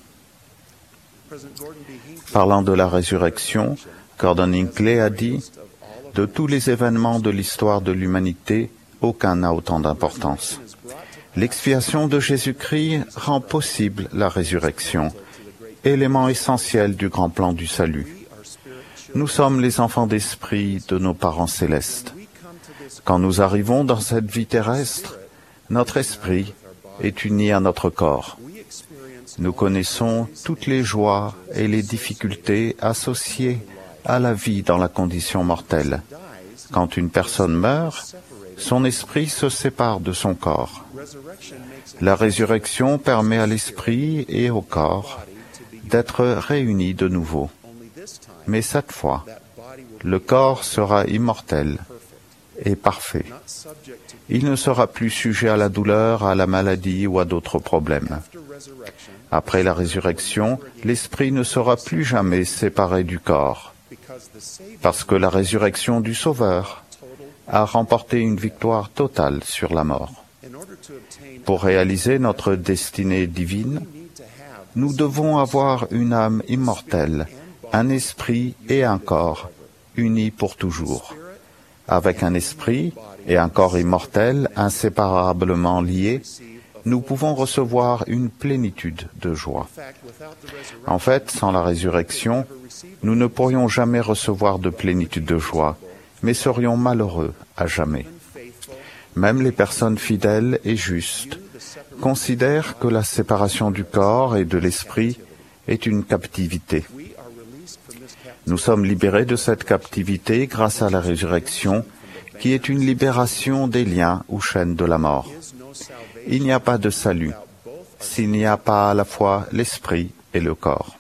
Parlant de la résurrection, Gordon Hinckley a dit « De tous les événements de l'histoire de l'humanité, aucun n'a autant d'importance. L'expiation de Jésus-Christ rend possible la résurrection, élément essentiel du grand plan du salut. Nous sommes les enfants d'esprit de nos parents célestes. Quand nous arrivons dans cette vie terrestre, notre esprit est uni à notre corps. Nous connaissons toutes les joies et les difficultés associées à la vie dans la condition mortelle. Quand une personne meurt, son esprit se sépare de son corps. La résurrection permet à l'esprit et au corps d'être réunis de nouveau. Mais cette fois, le corps sera immortel et parfait. Il ne sera plus sujet à la douleur, à la maladie ou à d'autres problèmes. Après la résurrection, l'esprit ne sera plus jamais séparé du corps, parce que la résurrection du Sauveur a remporté une victoire totale sur la mort. Pour réaliser notre destinée divine, nous devons avoir une âme immortelle, un esprit et un corps unis pour toujours. Avec un esprit et un corps immortel inséparablement liés, nous pouvons recevoir une plénitude de joie. En fait, sans la résurrection, nous ne pourrions jamais recevoir de plénitude de joie, mais serions malheureux à jamais. Même les personnes fidèles et justes considèrent que la séparation du corps et de l'esprit est une captivité. Nous sommes libérés de cette captivité grâce à la résurrection, qui est une libération des liens ou chaînes de la mort. Il n'y a pas de salut s'il n'y a pas à la fois l'esprit et le corps.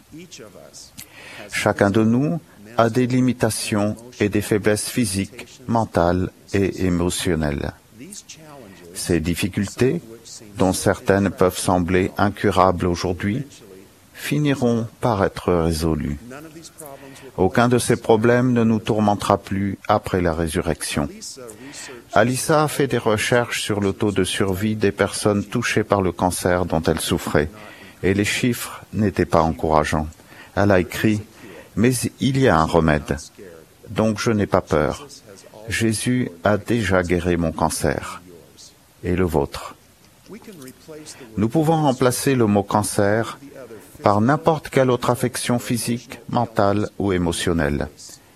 Chacun de nous a des limitations et des faiblesses physiques, mentales et émotionnelles. Ces difficultés, dont certaines peuvent sembler incurables aujourd'hui, finiront par être résolues. Aucun de ces problèmes ne nous tourmentera plus après la résurrection. Alyssa a fait des recherches sur le taux de survie des personnes touchées par le cancer dont elle souffrait, et les chiffres n'étaient pas encourageants. Elle a écrit « Mais il y a un remède, donc je n'ai pas peur. Jésus a déjà guéri mon cancer, et le vôtre. » Nous pouvons remplacer le mot « cancer » par n'importe quelle autre affection physique, mentale ou émotionnelle.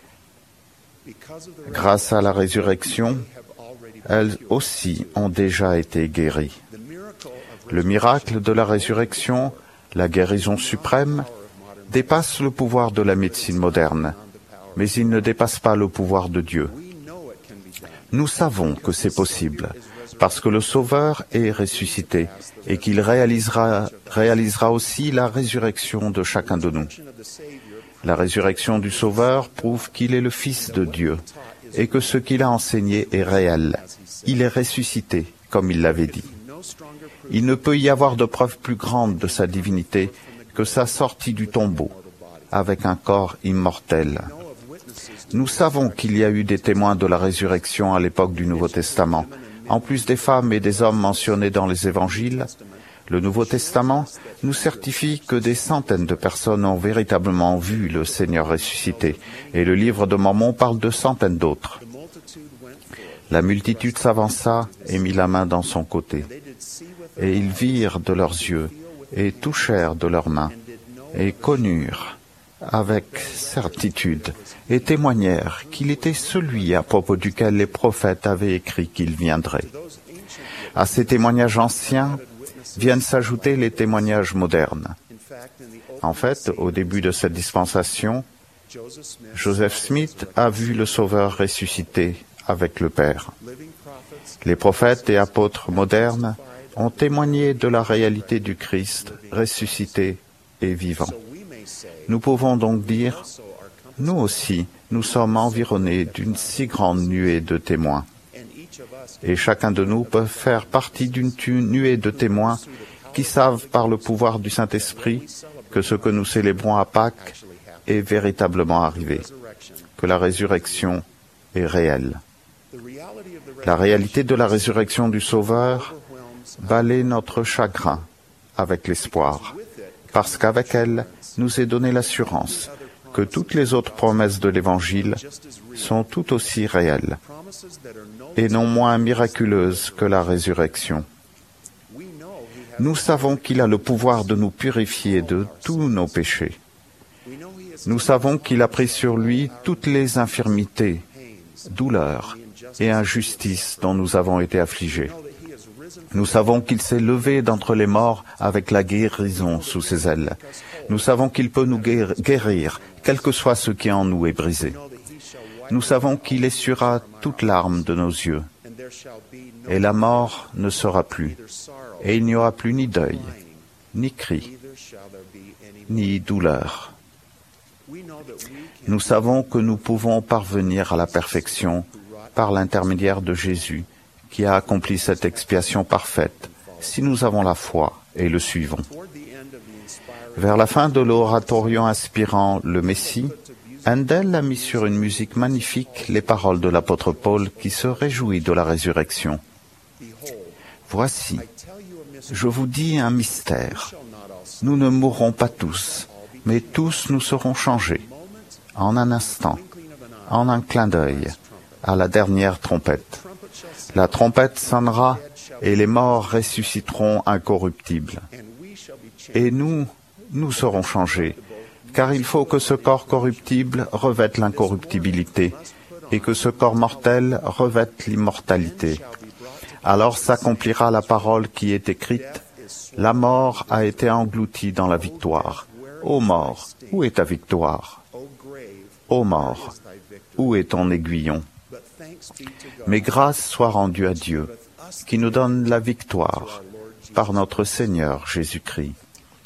Grâce à la résurrection, elles aussi ont déjà été guéries. Le miracle de la résurrection, la guérison suprême, dépasse le pouvoir de la médecine moderne, mais il ne dépasse pas le pouvoir de Dieu. Nous savons que c'est possible, parce que le Sauveur est ressuscité et qu'il réalisera, réalisera aussi la résurrection de chacun de nous. La résurrection du Sauveur prouve qu'il est le Fils de Dieu et que ce qu'il a enseigné est réel. Il est ressuscité, comme il l'avait dit. Il ne peut y avoir de preuve plus grande de sa divinité que sa sortie du tombeau, avec un corps immortel. Nous savons qu'il y a eu des témoins de la résurrection à l'époque du Nouveau Testament. En plus des femmes et des hommes mentionnés dans les évangiles, le Nouveau Testament nous certifie que des centaines de personnes ont véritablement vu le Seigneur ressuscité, et le livre de Mormon parle de centaines d'autres. La multitude s'avança et mit la main dans son côté. Et ils virent de leurs yeux, et touchèrent de leurs mains, et connurent avec certitude, et témoignèrent qu'il était celui à propos duquel les prophètes avaient écrit qu'il viendrait. À ces témoignages anciens viennent s'ajouter les témoignages modernes. En fait, au début de cette dispensation, Joseph Smith a vu le Sauveur ressuscité avec le Père. Les prophètes et apôtres modernes ont témoigné de la réalité du Christ ressuscité et vivant. Nous pouvons donc dire, nous aussi, nous sommes environnés d'une si grande nuée de témoins. Et chacun de nous peut faire partie d'une nuée de témoins qui savent par le pouvoir du Saint-Esprit que ce que nous célébrons à Pâques est véritablement arrivé, que la résurrection est réelle. La réalité de la résurrection du Sauveur balaie notre chagrin avec l'espoir, parce qu'avec elle nous est donnée l'assurance que toutes les autres promesses de l'Évangile sont tout aussi réelles et non moins miraculeuses que la résurrection. Nous savons qu'il a le pouvoir de nous purifier de tous nos péchés. Nous savons qu'il a pris sur lui toutes les infirmités, douleurs et injustices dont nous avons été affligés. Nous savons qu'il s'est levé d'entre les morts avec la guérison sous ses ailes. Nous savons qu'il peut nous guérir, quel que soit ce qui en nous est brisé. Nous savons qu'il essuiera toute larme de nos yeux. Et la mort ne sera plus. Et il n'y aura plus ni deuil, ni cri, ni douleur. Nous savons que nous pouvons parvenir à la perfection par l'intermédiaire de Jésus, qui a accompli cette expiation parfaite, si nous avons la foi et le suivons. Vers la fin de l'oratorium inspirant le Messie, Handel a mis sur une musique magnifique les paroles de l'apôtre Paul qui se réjouit de la résurrection. Voici, je vous dis un mystère. Nous ne mourrons pas tous, mais tous nous serons changés, en un instant, en un clin d'œil, à la dernière trompette. La trompette sonnera et les morts ressusciteront incorruptibles. Et nous, nous serons changés, car il faut que ce corps corruptible revête l'incorruptibilité et que ce corps mortel revête l'immortalité. Alors s'accomplira la parole qui est écrite, « La mort a été engloutie dans la victoire. Ô mort, où est ta victoire? Ô mort, où est ton aiguillon? » Mais grâce soit rendue à Dieu, qui nous donne la victoire par notre Seigneur Jésus-Christ.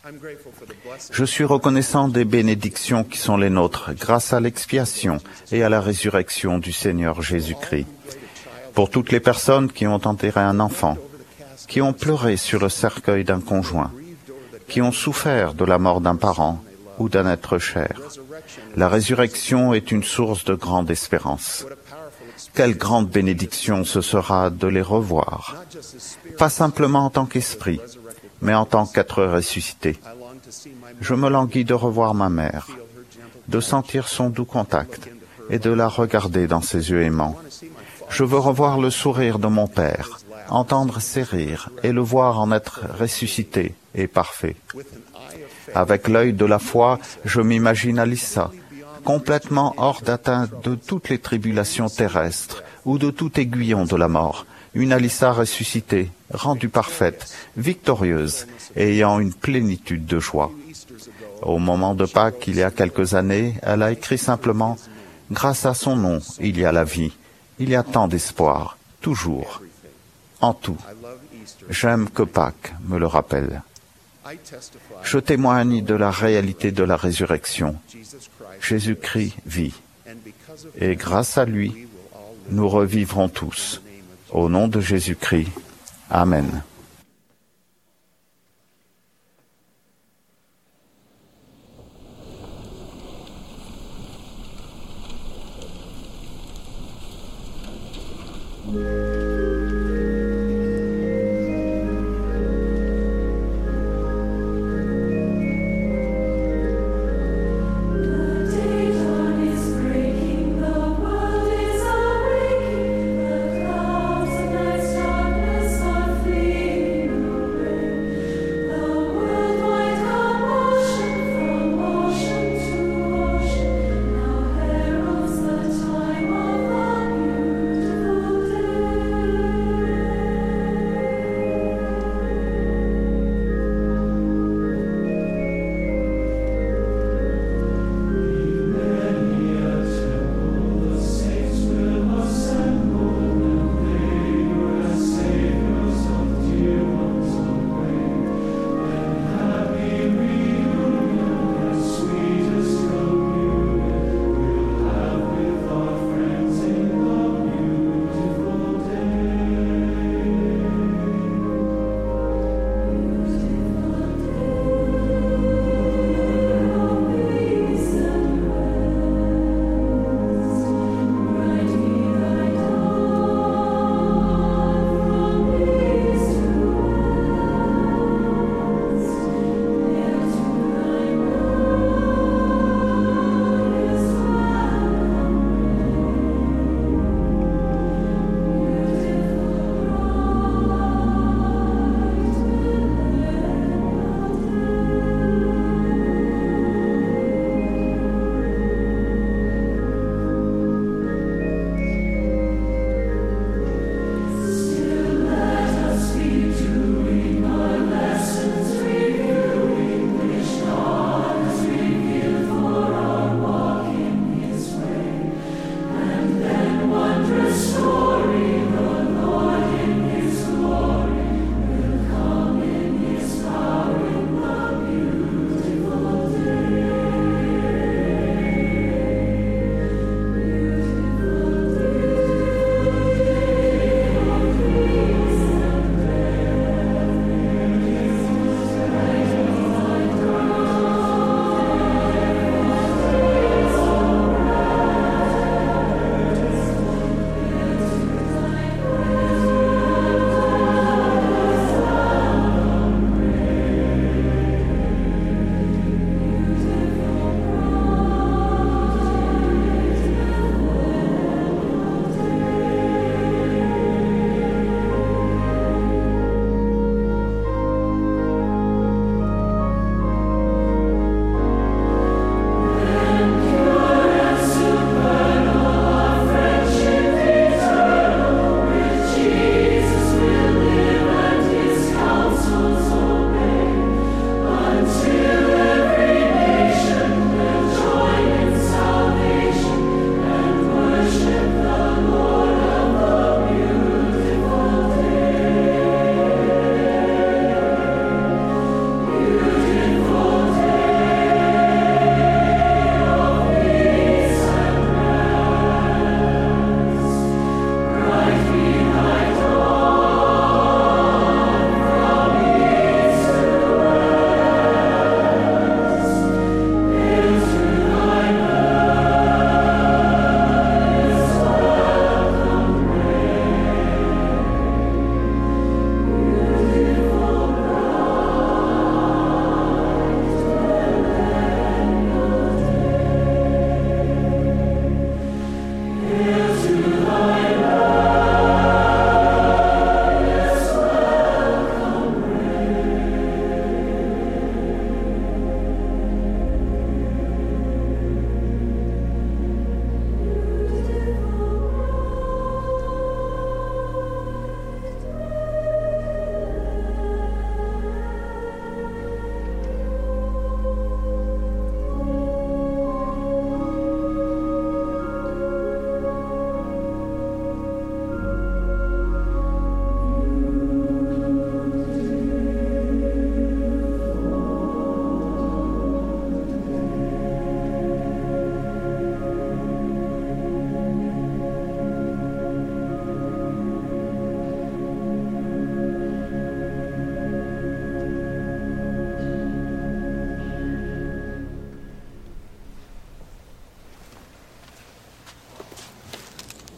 Je suis reconnaissant des bénédictions qui sont les nôtres grâce à l'expiation et à la résurrection du Seigneur Jésus-Christ. Pour toutes les personnes qui ont enterré un enfant, qui ont pleuré sur le cercueil d'un conjoint, qui ont souffert de la mort d'un parent ou d'un être cher. La résurrection est une source de grande espérance. Quelle grande bénédiction ce sera de les revoir, pas simplement en tant qu'esprit, mais en tant qu'être ressuscité. Je me languis de revoir ma mère, de sentir son doux contact et de la regarder dans ses yeux aimants. Je veux revoir le sourire de mon père, entendre ses rires et le voir en être ressuscité et parfait. Avec l'œil de la foi, je m'imagine Alissa, complètement hors d'atteinte de toutes les tribulations terrestres ou de tout aiguillon de la mort, une Alissa ressuscitée, rendue parfaite, victorieuse et ayant une plénitude de joie. Au moment de Pâques, il y a quelques années, elle a écrit simplement « Grâce à son nom, il y a la vie, il y a tant d'espoir, toujours, en tout. J'aime que Pâques me le rappelle. » Je témoigne de la réalité de la résurrection. Jésus-Christ vit. Et grâce à lui, nous revivrons tous. Au nom de Jésus-Christ. Amen. The daydawn is breaking, the world is awaking, the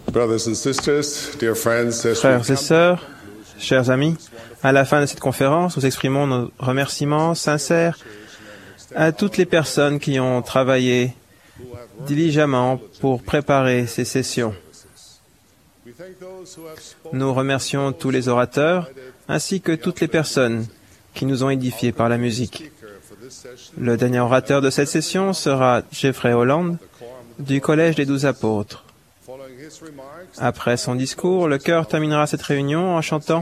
Frères et sœurs, chers amis, à la fin de cette conférence, nous exprimons nos remerciements sincères à toutes les personnes qui ont travaillé diligemment pour préparer ces sessions. Nous remercions tous les orateurs ainsi que toutes les personnes qui nous ont édifiés par la musique. Le dernier orateur de cette session sera Jeffrey Holland du Collège des Douze Apôtres. Après son discours, le chœur terminera cette réunion en chantant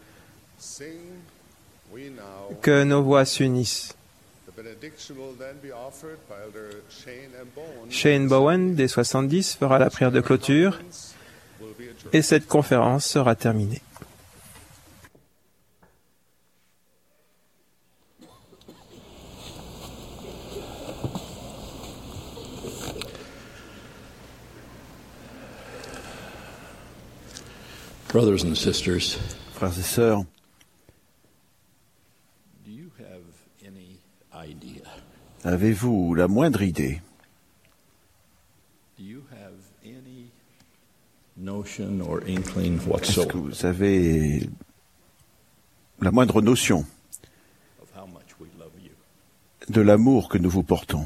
« Que nos voix s'unissent ». Shane Bowen, des soixante-dix, fera la prière de clôture et cette conférence sera terminée. Brothers and sisters, frères et sœurs, do you have any idea? Avez-vous la moindre idée? Do you have any notion or inkling Est-ce whatsoever que vous avez la moindre notion of how much we love you? de l'amour que nous vous portons?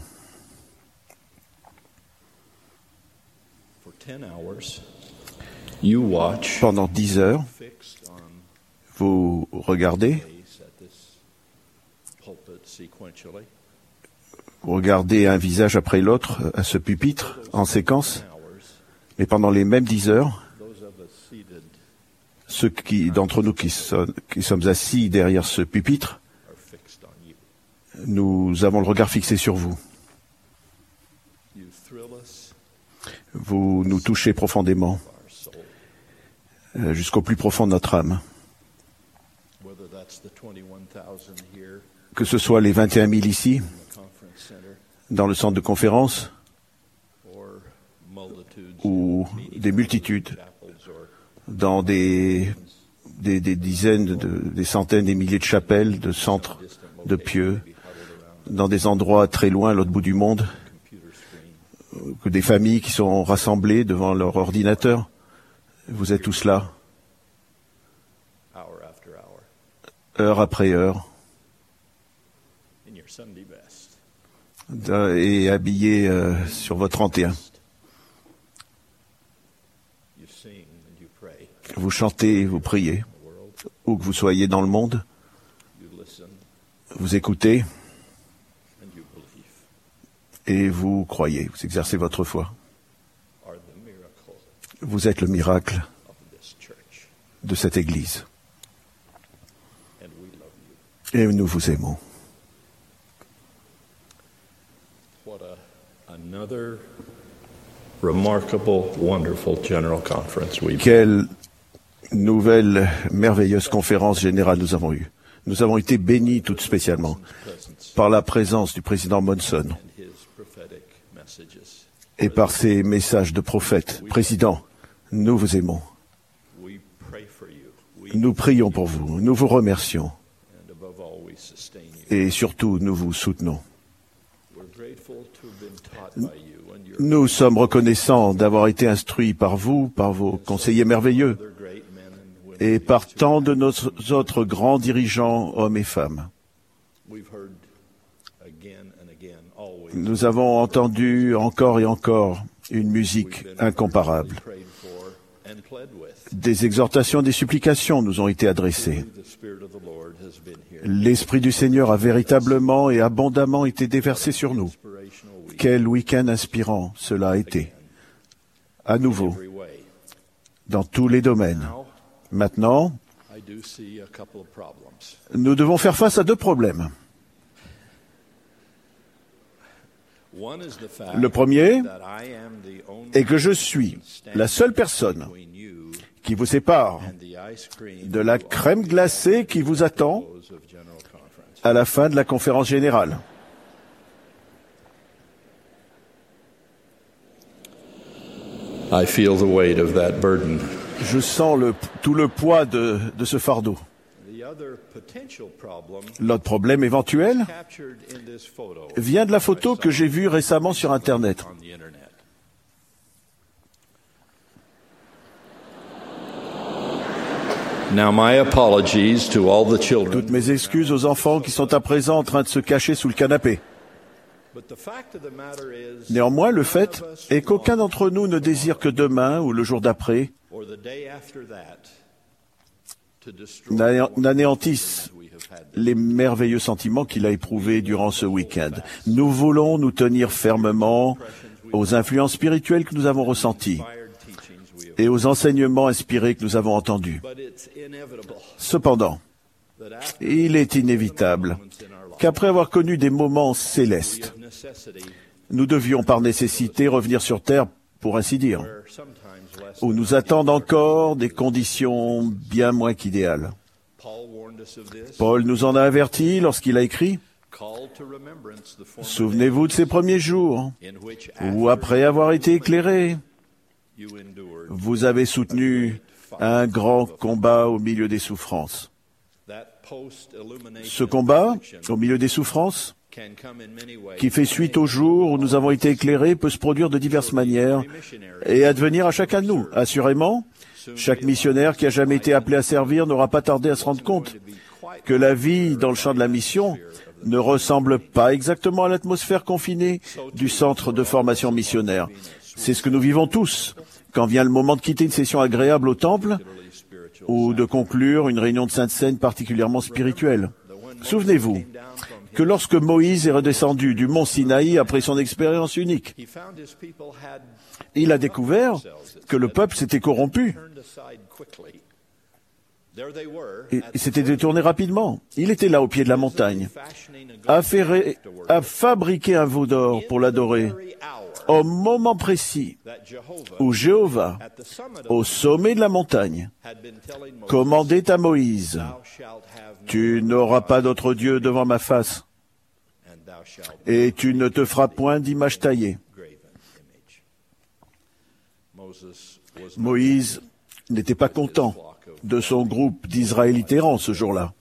For ten hours, you watch Pendant dix heures, fixed on vous regardez, face at this pulpit sequentially. vous regardez un visage après l'autre à ce pupitre en séquence, mais pendant les mêmes dix heures, Those of us seated ceux qui, d'entre nous qui, so- qui sommes assis derrière ce pupitre, are fixed on you. nous avons le regard fixé sur vous. You thrill us, Vous nous touchez profondément, our soul. euh, jusqu'au plus profond de notre âme. Whether that's the twenty-one thousand here Que ce soit les vingt et un mille ici, in the conference center, dans le centre de conférence, or multitudes ou in meeting des multitudes, chapels, or dans des, des, des dizaines, de, des centaines, des milliers de chapelles, de centres, de pieux, dans des endroits très loin, à l'autre bout du monde, computer screen, que des familles qui sont rassemblées devant leur ordinateur. Vous êtes tous là, hour after hour, heure après heure, in your Sunday best. de- et habillés euh, sur votre trente et un. You sing and you pray. Vous chantez, vous priez, The world, où que vous soyez dans le monde, you listen vous écoutez and you believe. et vous croyez, vous exercez votre foi. Are the miracle Vous êtes le miracle of this church, de cette Église and we love you. et nous vous aimons. What a another remarkable, wonderful general conference we've Quelle nouvelle, merveilleuse conférence générale nous avons eue. Nous avons été bénis tout spécialement presence par la présence du président Monson and his prophetic messages. et par ses messages de prophète. Président, nous vous aimons. We pray for you. We Nous prions pour vous. Nous vous remercions. and above all we sustain you. Et surtout, nous vous soutenons. We're grateful to have been taught by you and your Nous sommes reconnaissants d'avoir été instruits par vous, par vos conseillers merveilleux other great men and women. et par tant de nos autres grands dirigeants, hommes et femmes. We've heard again and again, always Nous avons entendu encore et encore une musique incomparable. prayed for and pled with. Des exhortations, des supplications nous ont été adressées. The Spirit of the Lord has been here. L'Esprit du Seigneur a véritablement et abondamment été déversé sur nous. Inspirational week. Quel week-end inspirant cela a été. À nouveau, Every way. dans tous les domaines. Now, Maintenant, I do see a couple of problems. nous devons faire face à deux problèmes. One is the fact Le premier that I am the only est que je suis la seule personne between you qui vous sépare and the ice cream de la crème glacée qui vous attend close of General Conference. à la fin de la conférence générale. I feel the weight of that burden. Je sens le, tout le poids de, de ce fardeau. The other potential problem L'autre problème éventuel captured in this photo vient de la photo que j'ai vue récemment sur Internet. on the internet. Now my apologies to all the children. Toutes mes excuses aux enfants qui sont à présent en train de se cacher sous le canapé. Néanmoins, le fait est qu'aucun d'entre nous ne désire que demain ou le jour d'après n'anéantisse les merveilleux sentiments qu'il a éprouvés durant ce week-end. Nous voulons nous tenir fermement aux influences spirituelles que nous avons ressenties et aux enseignements inspirés que nous avons entendus. Cependant, il est inévitable qu'après avoir connu des moments célestes, nous devions par nécessité revenir sur terre, pour ainsi dire, où nous attendent encore des conditions bien moins qu'idéales. Paul nous en a avertis lorsqu'il a écrit « Souvenez-vous de ces premiers jours, où après avoir été éclairés, vous avez soutenu un grand combat au milieu des souffrances. » Ce combat, au milieu des souffrances, qui fait suite au jour où nous avons été éclairés, peut se produire de diverses manières et advenir à chacun de nous. Assurément, chaque missionnaire qui a jamais été appelé à servir n'aura pas tardé à se rendre compte que la vie dans le champ de la mission ne ressemble pas exactement à l'atmosphère confinée du centre de formation missionnaire. C'est ce que nous vivons tous quand vient le moment de quitter une session agréable au temple ou de conclure une réunion de Sainte Seine particulièrement spirituelle. Souvenez-vous que lorsque Moïse est redescendu du mont Sinaï après son expérience unique, il a découvert que le peuple s'était corrompu et s'était détourné rapidement. Il était là au pied de la montagne, à, faire, à fabriquer un veau d'or pour l'adorer, au moment précis où Jéhovah, au sommet de la montagne, commandait à Moïse « Tu n'auras pas d'autre Dieu devant ma face, et tu ne te feras point d'image taillée. » Moïse n'était pas content de son groupe d'Israélites errants ce jour-là.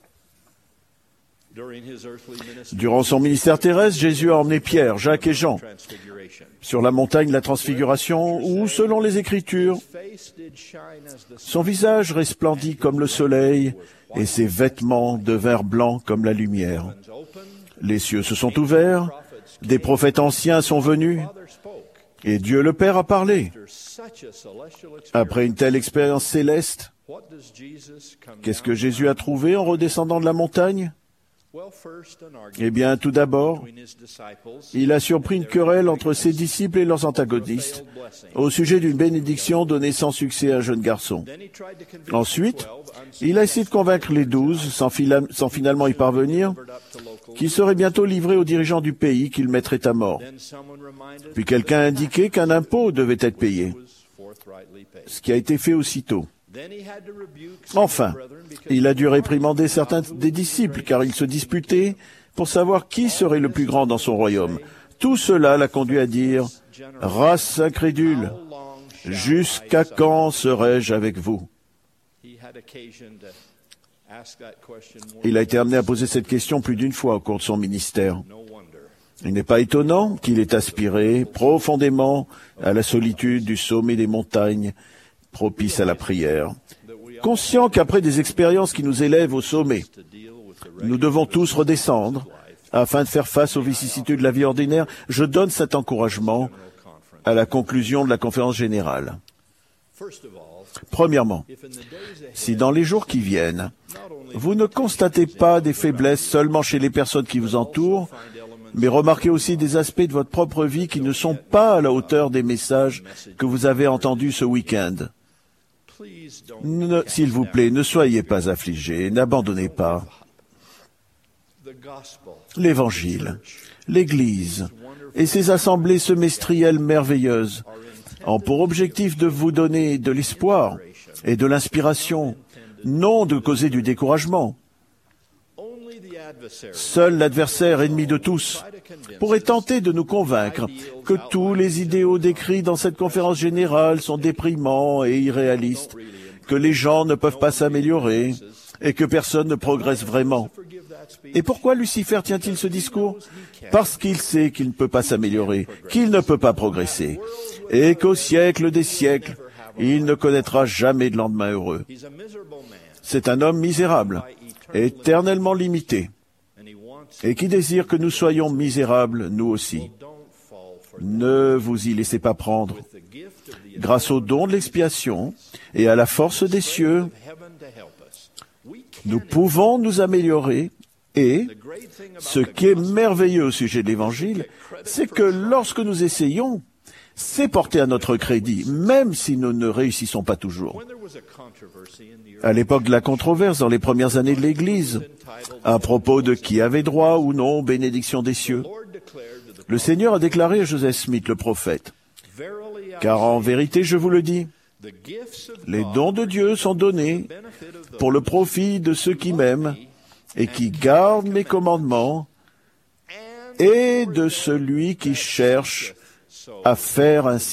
Durant son ministère terrestre, Jésus a emmené Pierre, Jacques et Jean sur la montagne de la Transfiguration où, selon les Écritures, son visage resplendit comme le soleil et ses vêtements devinrent blancs comme la lumière. Les cieux se sont ouverts, des prophètes anciens sont venus et Dieu le Père a parlé. Après une telle expérience céleste, qu'est-ce que Jésus a trouvé en redescendant de la montagne ? Eh bien, tout d'abord, il a surpris une querelle entre ses disciples et leurs antagonistes au sujet d'une bénédiction donnée sans succès à un jeune garçon. Ensuite, il a essayé de convaincre les douze, sans, fila- sans finalement y parvenir, qu'il serait bientôt livré aux dirigeants du pays, qu'il mettrait à mort. Puis quelqu'un a indiqué qu'un impôt devait être payé, ce qui a été fait aussitôt. Enfin, il a dû réprimander certains des disciples, car ils se disputaient pour savoir qui serait le plus grand dans son royaume. Tout cela l'a conduit à dire « Race incrédule, jusqu'à quand serai-je avec vous ?» Il a été amené à poser cette question plus d'une fois au cours de son ministère. Il n'est pas étonnant qu'il ait aspiré profondément à la solitude du sommet des montagnes, propice à la prière. Conscient qu'après des expériences qui nous élèvent au sommet, nous devons tous redescendre afin de faire face aux vicissitudes de la vie ordinaire, je donne cet encouragement à la conclusion de la conférence générale. Premièrement, si dans les jours qui viennent, vous ne constatez pas des faiblesses seulement chez les personnes qui vous entourent, mais remarquez aussi des aspects de votre propre vie qui ne sont pas à la hauteur des messages que vous avez entendus ce week-end. Ne, s'il vous plaît, ne soyez pas affligés, n'abandonnez pas. L'Évangile, l'Église et ses assemblées semestrielles merveilleuses ont pour objectif de vous donner de l'espoir et de l'inspiration, non de causer du découragement. Seul l'adversaire ennemi de tous pourrait tenter de nous convaincre que tous les idéaux décrits dans cette conférence générale sont déprimants et irréalistes, que les gens ne peuvent pas s'améliorer et que personne ne progresse vraiment. Et pourquoi Lucifer tient-il ce discours ? Parce qu'il sait qu'il ne peut pas s'améliorer, qu'il ne peut pas progresser, et qu'au siècle des siècles, il ne connaîtra jamais de lendemain heureux. C'est un homme misérable, éternellement limité, et qui désire que nous soyons misérables, nous aussi. Ne vous y laissez pas prendre. Grâce au don de l'expiation et à la force des cieux, nous pouvons nous améliorer et, ce qui est merveilleux au sujet de l'Évangile, c'est que lorsque nous essayons, c'est porté à notre crédit, même si nous ne réussissons pas toujours. À l'époque de la controverse, dans les premières années de l'Église, à propos de qui avait droit ou non aux bénédictions des cieux, le Seigneur a déclaré à Joseph Smith, le prophète, « Car en vérité, je vous le dis, les dons de Dieu sont donnés pour le profit de ceux qui m'aiment et qui gardent mes commandements et de celui qui cherche à faire ainsi. »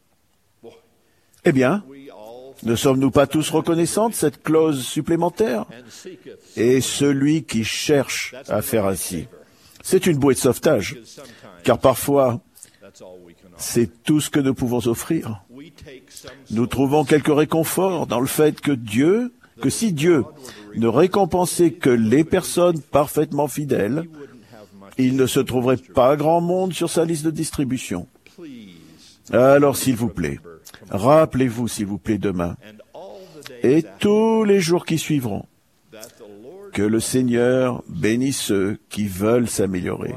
Eh bien, ne sommes-nous pas tous reconnaissants de cette clause supplémentaire? Et celui qui cherche à faire ainsi. C'est une bouée de sauvetage, car parfois, c'est tout ce que nous pouvons offrir. Nous trouvons quelque réconfort dans le fait que Dieu, que si Dieu ne récompensait que les personnes parfaitement fidèles, il ne se trouverait pas grand monde sur sa liste de distribution. Alors, s'il vous plaît, rappelez-vous, s'il vous plaît, demain, et tous les jours qui suivront, que le Seigneur bénisse ceux qui veulent s'améliorer,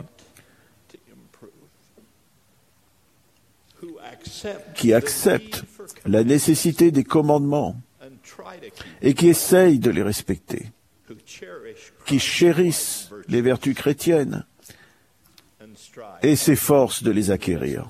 qui acceptent la nécessité des commandements et qui essayent de les respecter, qui chérissent les vertus chrétiennes et s'efforcent de les acquérir.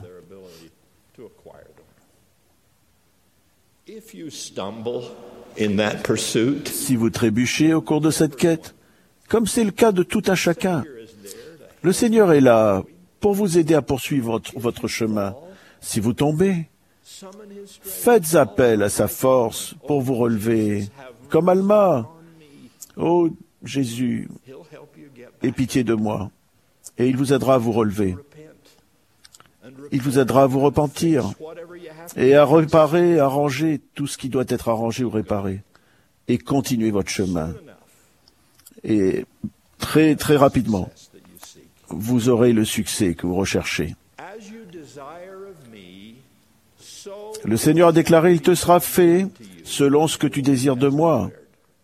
Si vous trébuchez au cours de cette quête, comme c'est le cas de tout un chacun, le Seigneur est là pour vous aider à poursuivre votre, votre chemin. Si vous tombez, faites appel à sa force pour vous relever, comme Alma. Oh Jésus, aie pitié de moi, et il vous aidera à vous relever. Il vous aidera à vous repentir et à réparer, à arranger tout ce qui doit être arrangé ou réparé, et continuer votre chemin. Et très, très rapidement, vous aurez le succès que vous recherchez. Le Seigneur a déclaré, « Il te sera fait selon ce que tu désires de moi. »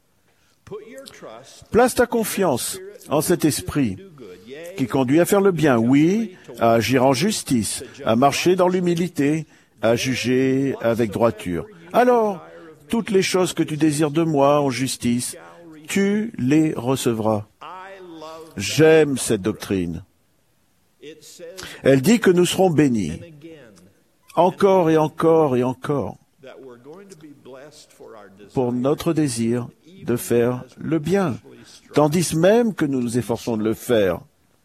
Place ta confiance en cet esprit qui conduit à faire le bien, oui, à agir en justice, à marcher dans l'humilité, à juger avec droiture. Alors, toutes les choses que tu désires de moi en justice, tu les recevras. J'aime cette doctrine. Elle dit que nous serons bénis, encore et encore et encore, pour notre désir de faire le bien, tandis même que nous nous efforçons de le faire.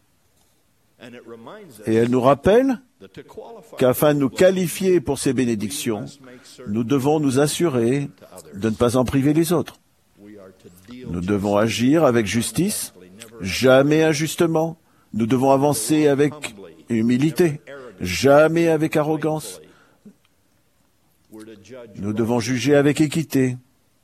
Et elle nous rappelle qu'afin de nous qualifier pour ces bénédictions, nous devons nous assurer de ne pas en priver les autres. Nous devons agir avec justice, jamais injustement. Nous devons avancer avec humilité, jamais avec arrogance. Nous devons juger avec équité,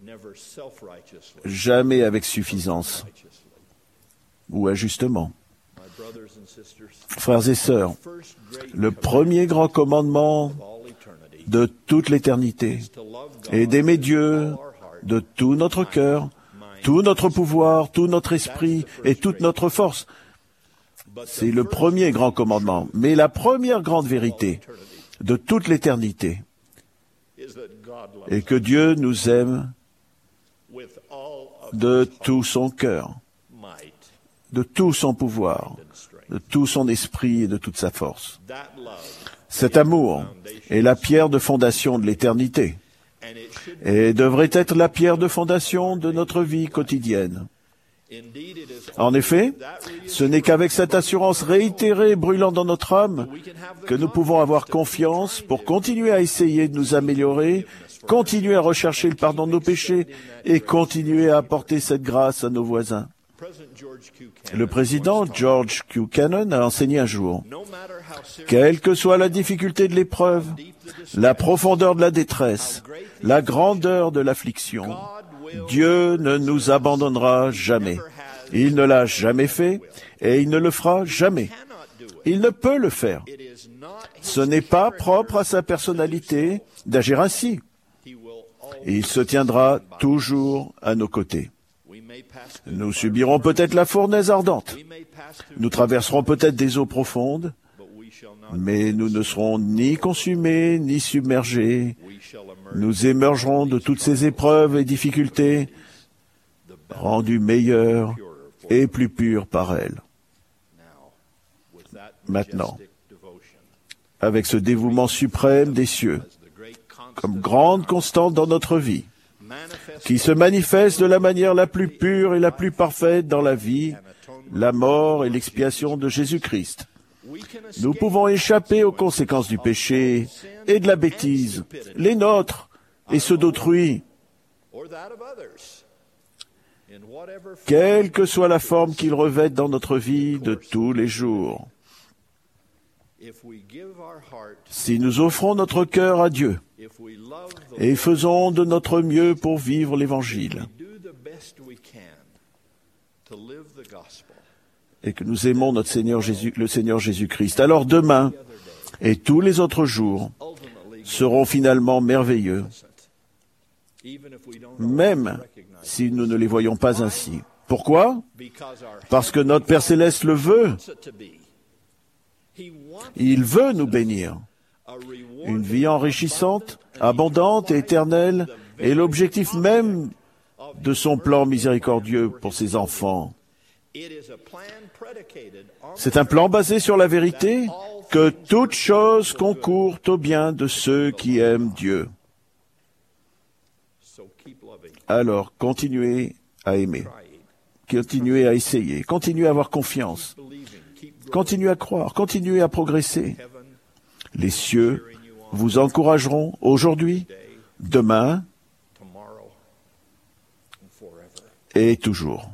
jamais avec suffisance ou ajustement. Frères et sœurs, le premier grand commandement de toute l'éternité est d'aimer Dieu de tout notre cœur, tout notre pouvoir, tout notre esprit et toute notre force. C'est le premier grand commandement. Mais la première grande vérité de toute l'éternité est que Dieu nous aime de tout son cœur, de tout son pouvoir, de tout son esprit et de toute sa force. Cet amour est la pierre de fondation de l'éternité et devrait être la pierre de fondation de notre vie quotidienne. En effet, ce n'est qu'avec cette assurance réitérée brûlant dans notre âme que nous pouvons avoir confiance pour continuer à essayer de nous améliorer, continuer à rechercher le pardon de nos péchés et continuer à apporter cette grâce à nos voisins. Le président George Q. Cannon a enseigné un jour, quelle que soit la difficulté de l'épreuve, la profondeur de la détresse, la grandeur de l'affliction, Dieu ne nous abandonnera jamais. Il ne l'a jamais fait et il ne le fera jamais. Il ne peut le faire. Ce n'est pas propre à sa personnalité d'agir ainsi. Il se tiendra toujours à nos côtés. Nous subirons peut-être la fournaise ardente. Nous traverserons peut-être des eaux profondes, mais nous ne serons ni consumés ni submergés. Nous émergerons de toutes ces épreuves et difficultés, rendus meilleurs et plus purs par elles. Maintenant, avec ce dévouement suprême des cieux, comme grande constante dans notre vie, qui se manifeste de la manière la plus pure et la plus parfaite dans la vie, la mort et l'expiation de Jésus-Christ, nous pouvons échapper aux conséquences du péché et de la bêtise, les nôtres et ceux d'autrui, quelle que soit la forme qu'ils revêtent dans notre vie de tous les jours. Si nous offrons notre cœur à Dieu et faisons de notre mieux pour vivre l'Évangile, et que nous aimons notre Seigneur Jésus, le Seigneur Jésus-Christ, alors demain et tous les autres jours seront finalement merveilleux, même si nous ne les voyons pas ainsi. Pourquoi? Parce que notre Père Céleste le veut. Il veut nous bénir. Une vie enrichissante, abondante et éternelle est l'objectif même de son plan miséricordieux pour ses enfants. C'est un plan basé sur la vérité que toutes choses concourent au bien de ceux qui aiment Dieu. Alors, continuez à aimer, continuez à essayer, continuez à avoir confiance, continuez à croire, continuez à progresser. Les cieux vous encourageront aujourd'hui, demain et toujours.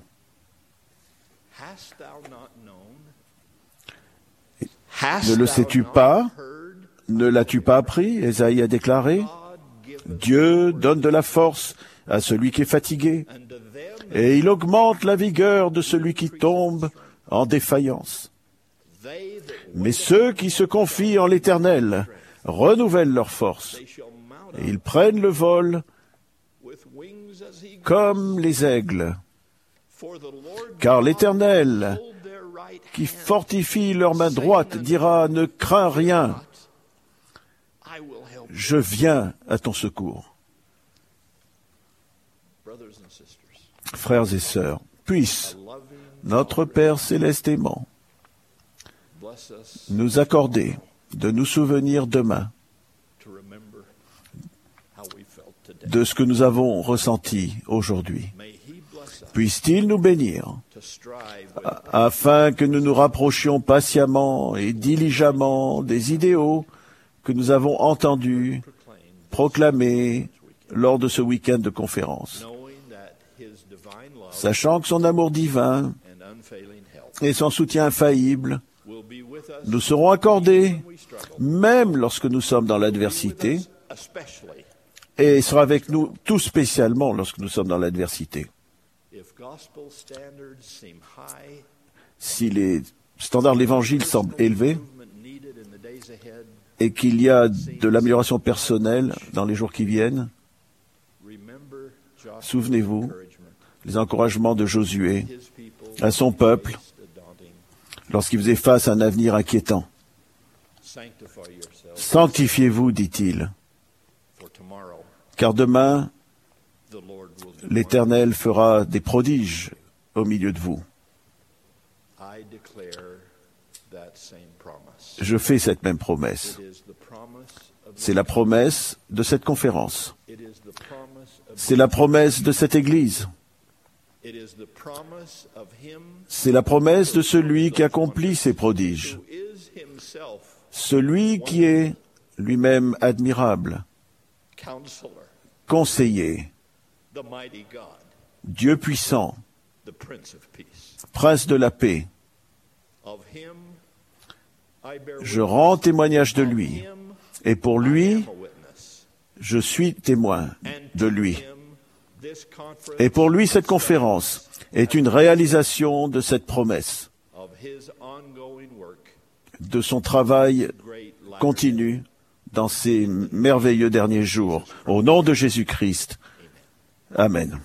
Ne le sais-tu pas? Ne l'as-tu pas appris? Ésaïe a déclaré, Dieu donne de la force à celui qui est fatigué, et il augmente la vigueur de celui qui tombe en défaillance. Mais ceux qui se confient en l'Éternel renouvellent leur force, et ils prennent le vol comme les aigles. Car l'Éternel, qui fortifie leur main droite, dira, ne crains rien, je viens à ton secours. Frères et sœurs, puisse notre Père céleste aimant nous accorder de nous souvenir demain de ce que nous avons ressenti aujourd'hui. Puisse-t-il nous bénir afin que nous nous rapprochions patiemment et diligemment des idéaux que nous avons entendus proclamés lors de ce week-end de conférence, sachant que son amour divin et son soutien infaillible nous seront accordés même lorsque nous sommes dans l'adversité, et sera avec nous tout spécialement lorsque nous sommes dans l'adversité. Si les standards de l'Évangile semblent élevés et qu'il y a de l'amélioration personnelle dans les jours qui viennent, souvenez-vous les encouragements de Josué à son peuple lorsqu'il faisait face à un avenir inquiétant. Sanctifiez-vous, dit-il, car demain, l'Éternel fera des prodiges au milieu de vous. Je fais cette même promesse. C'est la promesse de cette conférence. C'est la promesse de cette Église. C'est la promesse de celui qui accomplit ces prodiges. Celui qui est lui-même admirable, conseiller, Dieu puissant, Prince de la paix. Je rends témoignage de lui, et pour lui, je suis témoin de lui. Et pour lui, cette conférence est une réalisation de cette promesse, de son travail continu dans ces merveilleux derniers jours. Au nom de Jésus-Christ. Amen.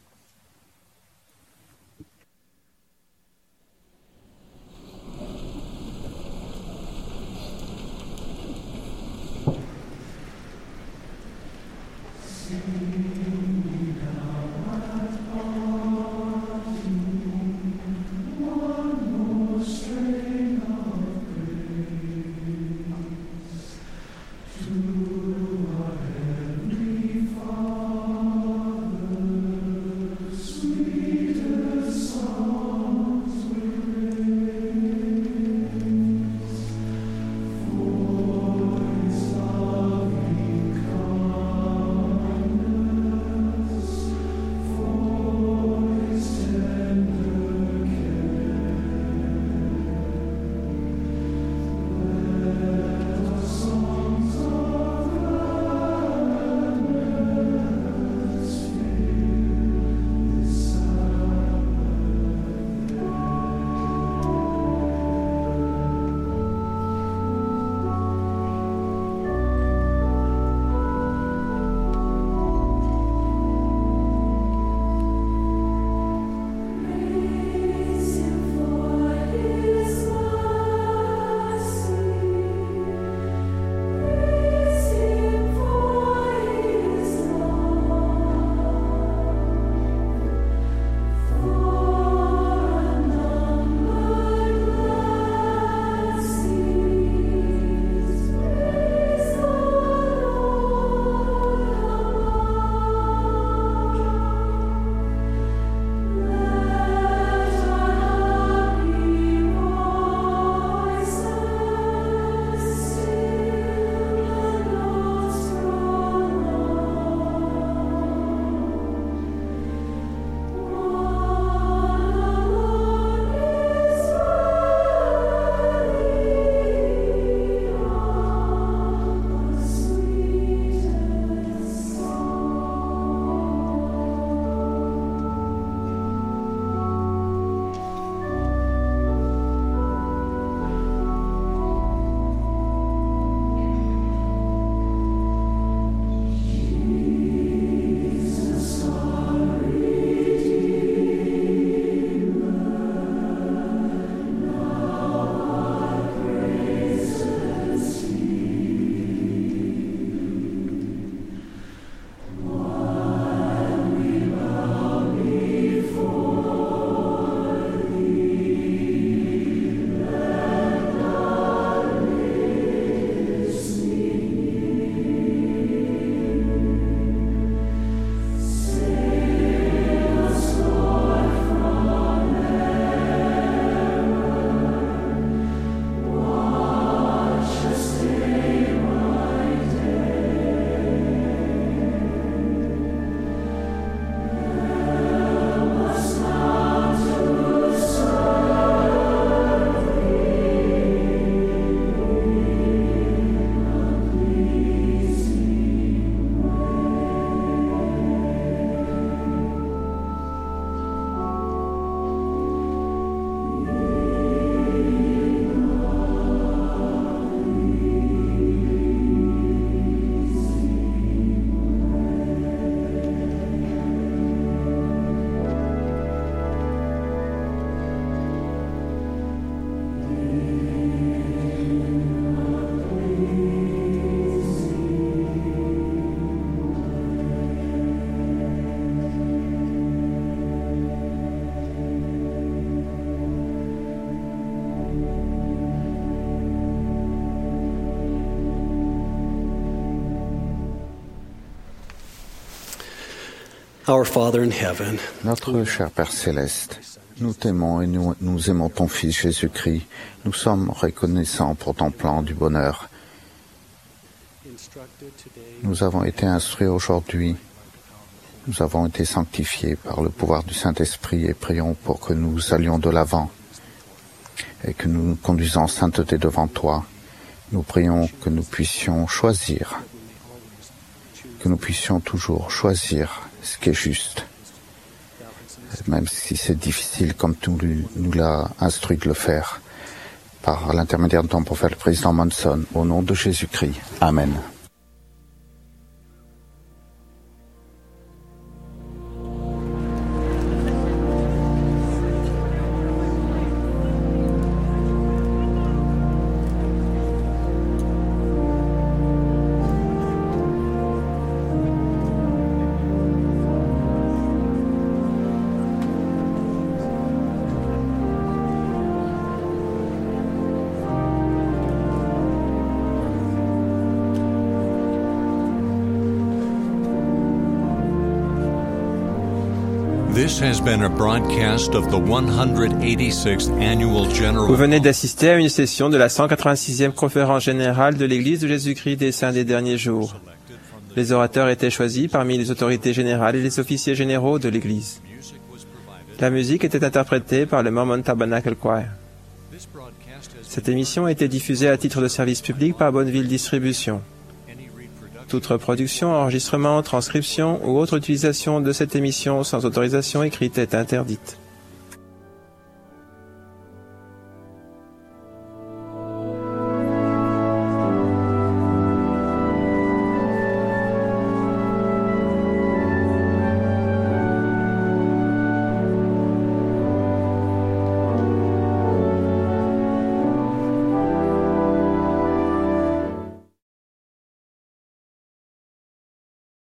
Our Father in heaven, Notre cher Père céleste, nous t'aimons et nous, nous aimons ton Fils Jésus-Christ. Nous sommes reconnaissants pour ton plan du bonheur. Nous avons été instruits aujourd'hui Nous avons été sanctifiés par le pouvoir du Saint-Esprit et prions pour que nous allions de l'avant et que nous nous conduisons en sainteté devant toi. Nous prions que nous puissions choisir, que nous puissions toujours choisir ce qui est juste, même si c'est difficile comme tu nous l'as instruit de le faire, par l'intermédiaire de ton prophète, le président Monson, au nom de Jésus-Christ. Amen. This has been a broadcast of the one hundred eighty-sixth Annual General. Vous venez d'assister à une session de la cent quatre-vingt-sixième conférence générale de l'Église de Jésus-Christ des Saints des Derniers Jours. Les orateurs étaient choisis parmi les autorités générales et les officiers généraux de l'Église. La musique était interprétée par le Mormon Tabernacle Choir. Cette émission a été diffusée à titre de service public par Bonneville Distribution. Toute reproduction, enregistrement, transcription ou autre utilisation de cette émission sans autorisation écrite est interdite.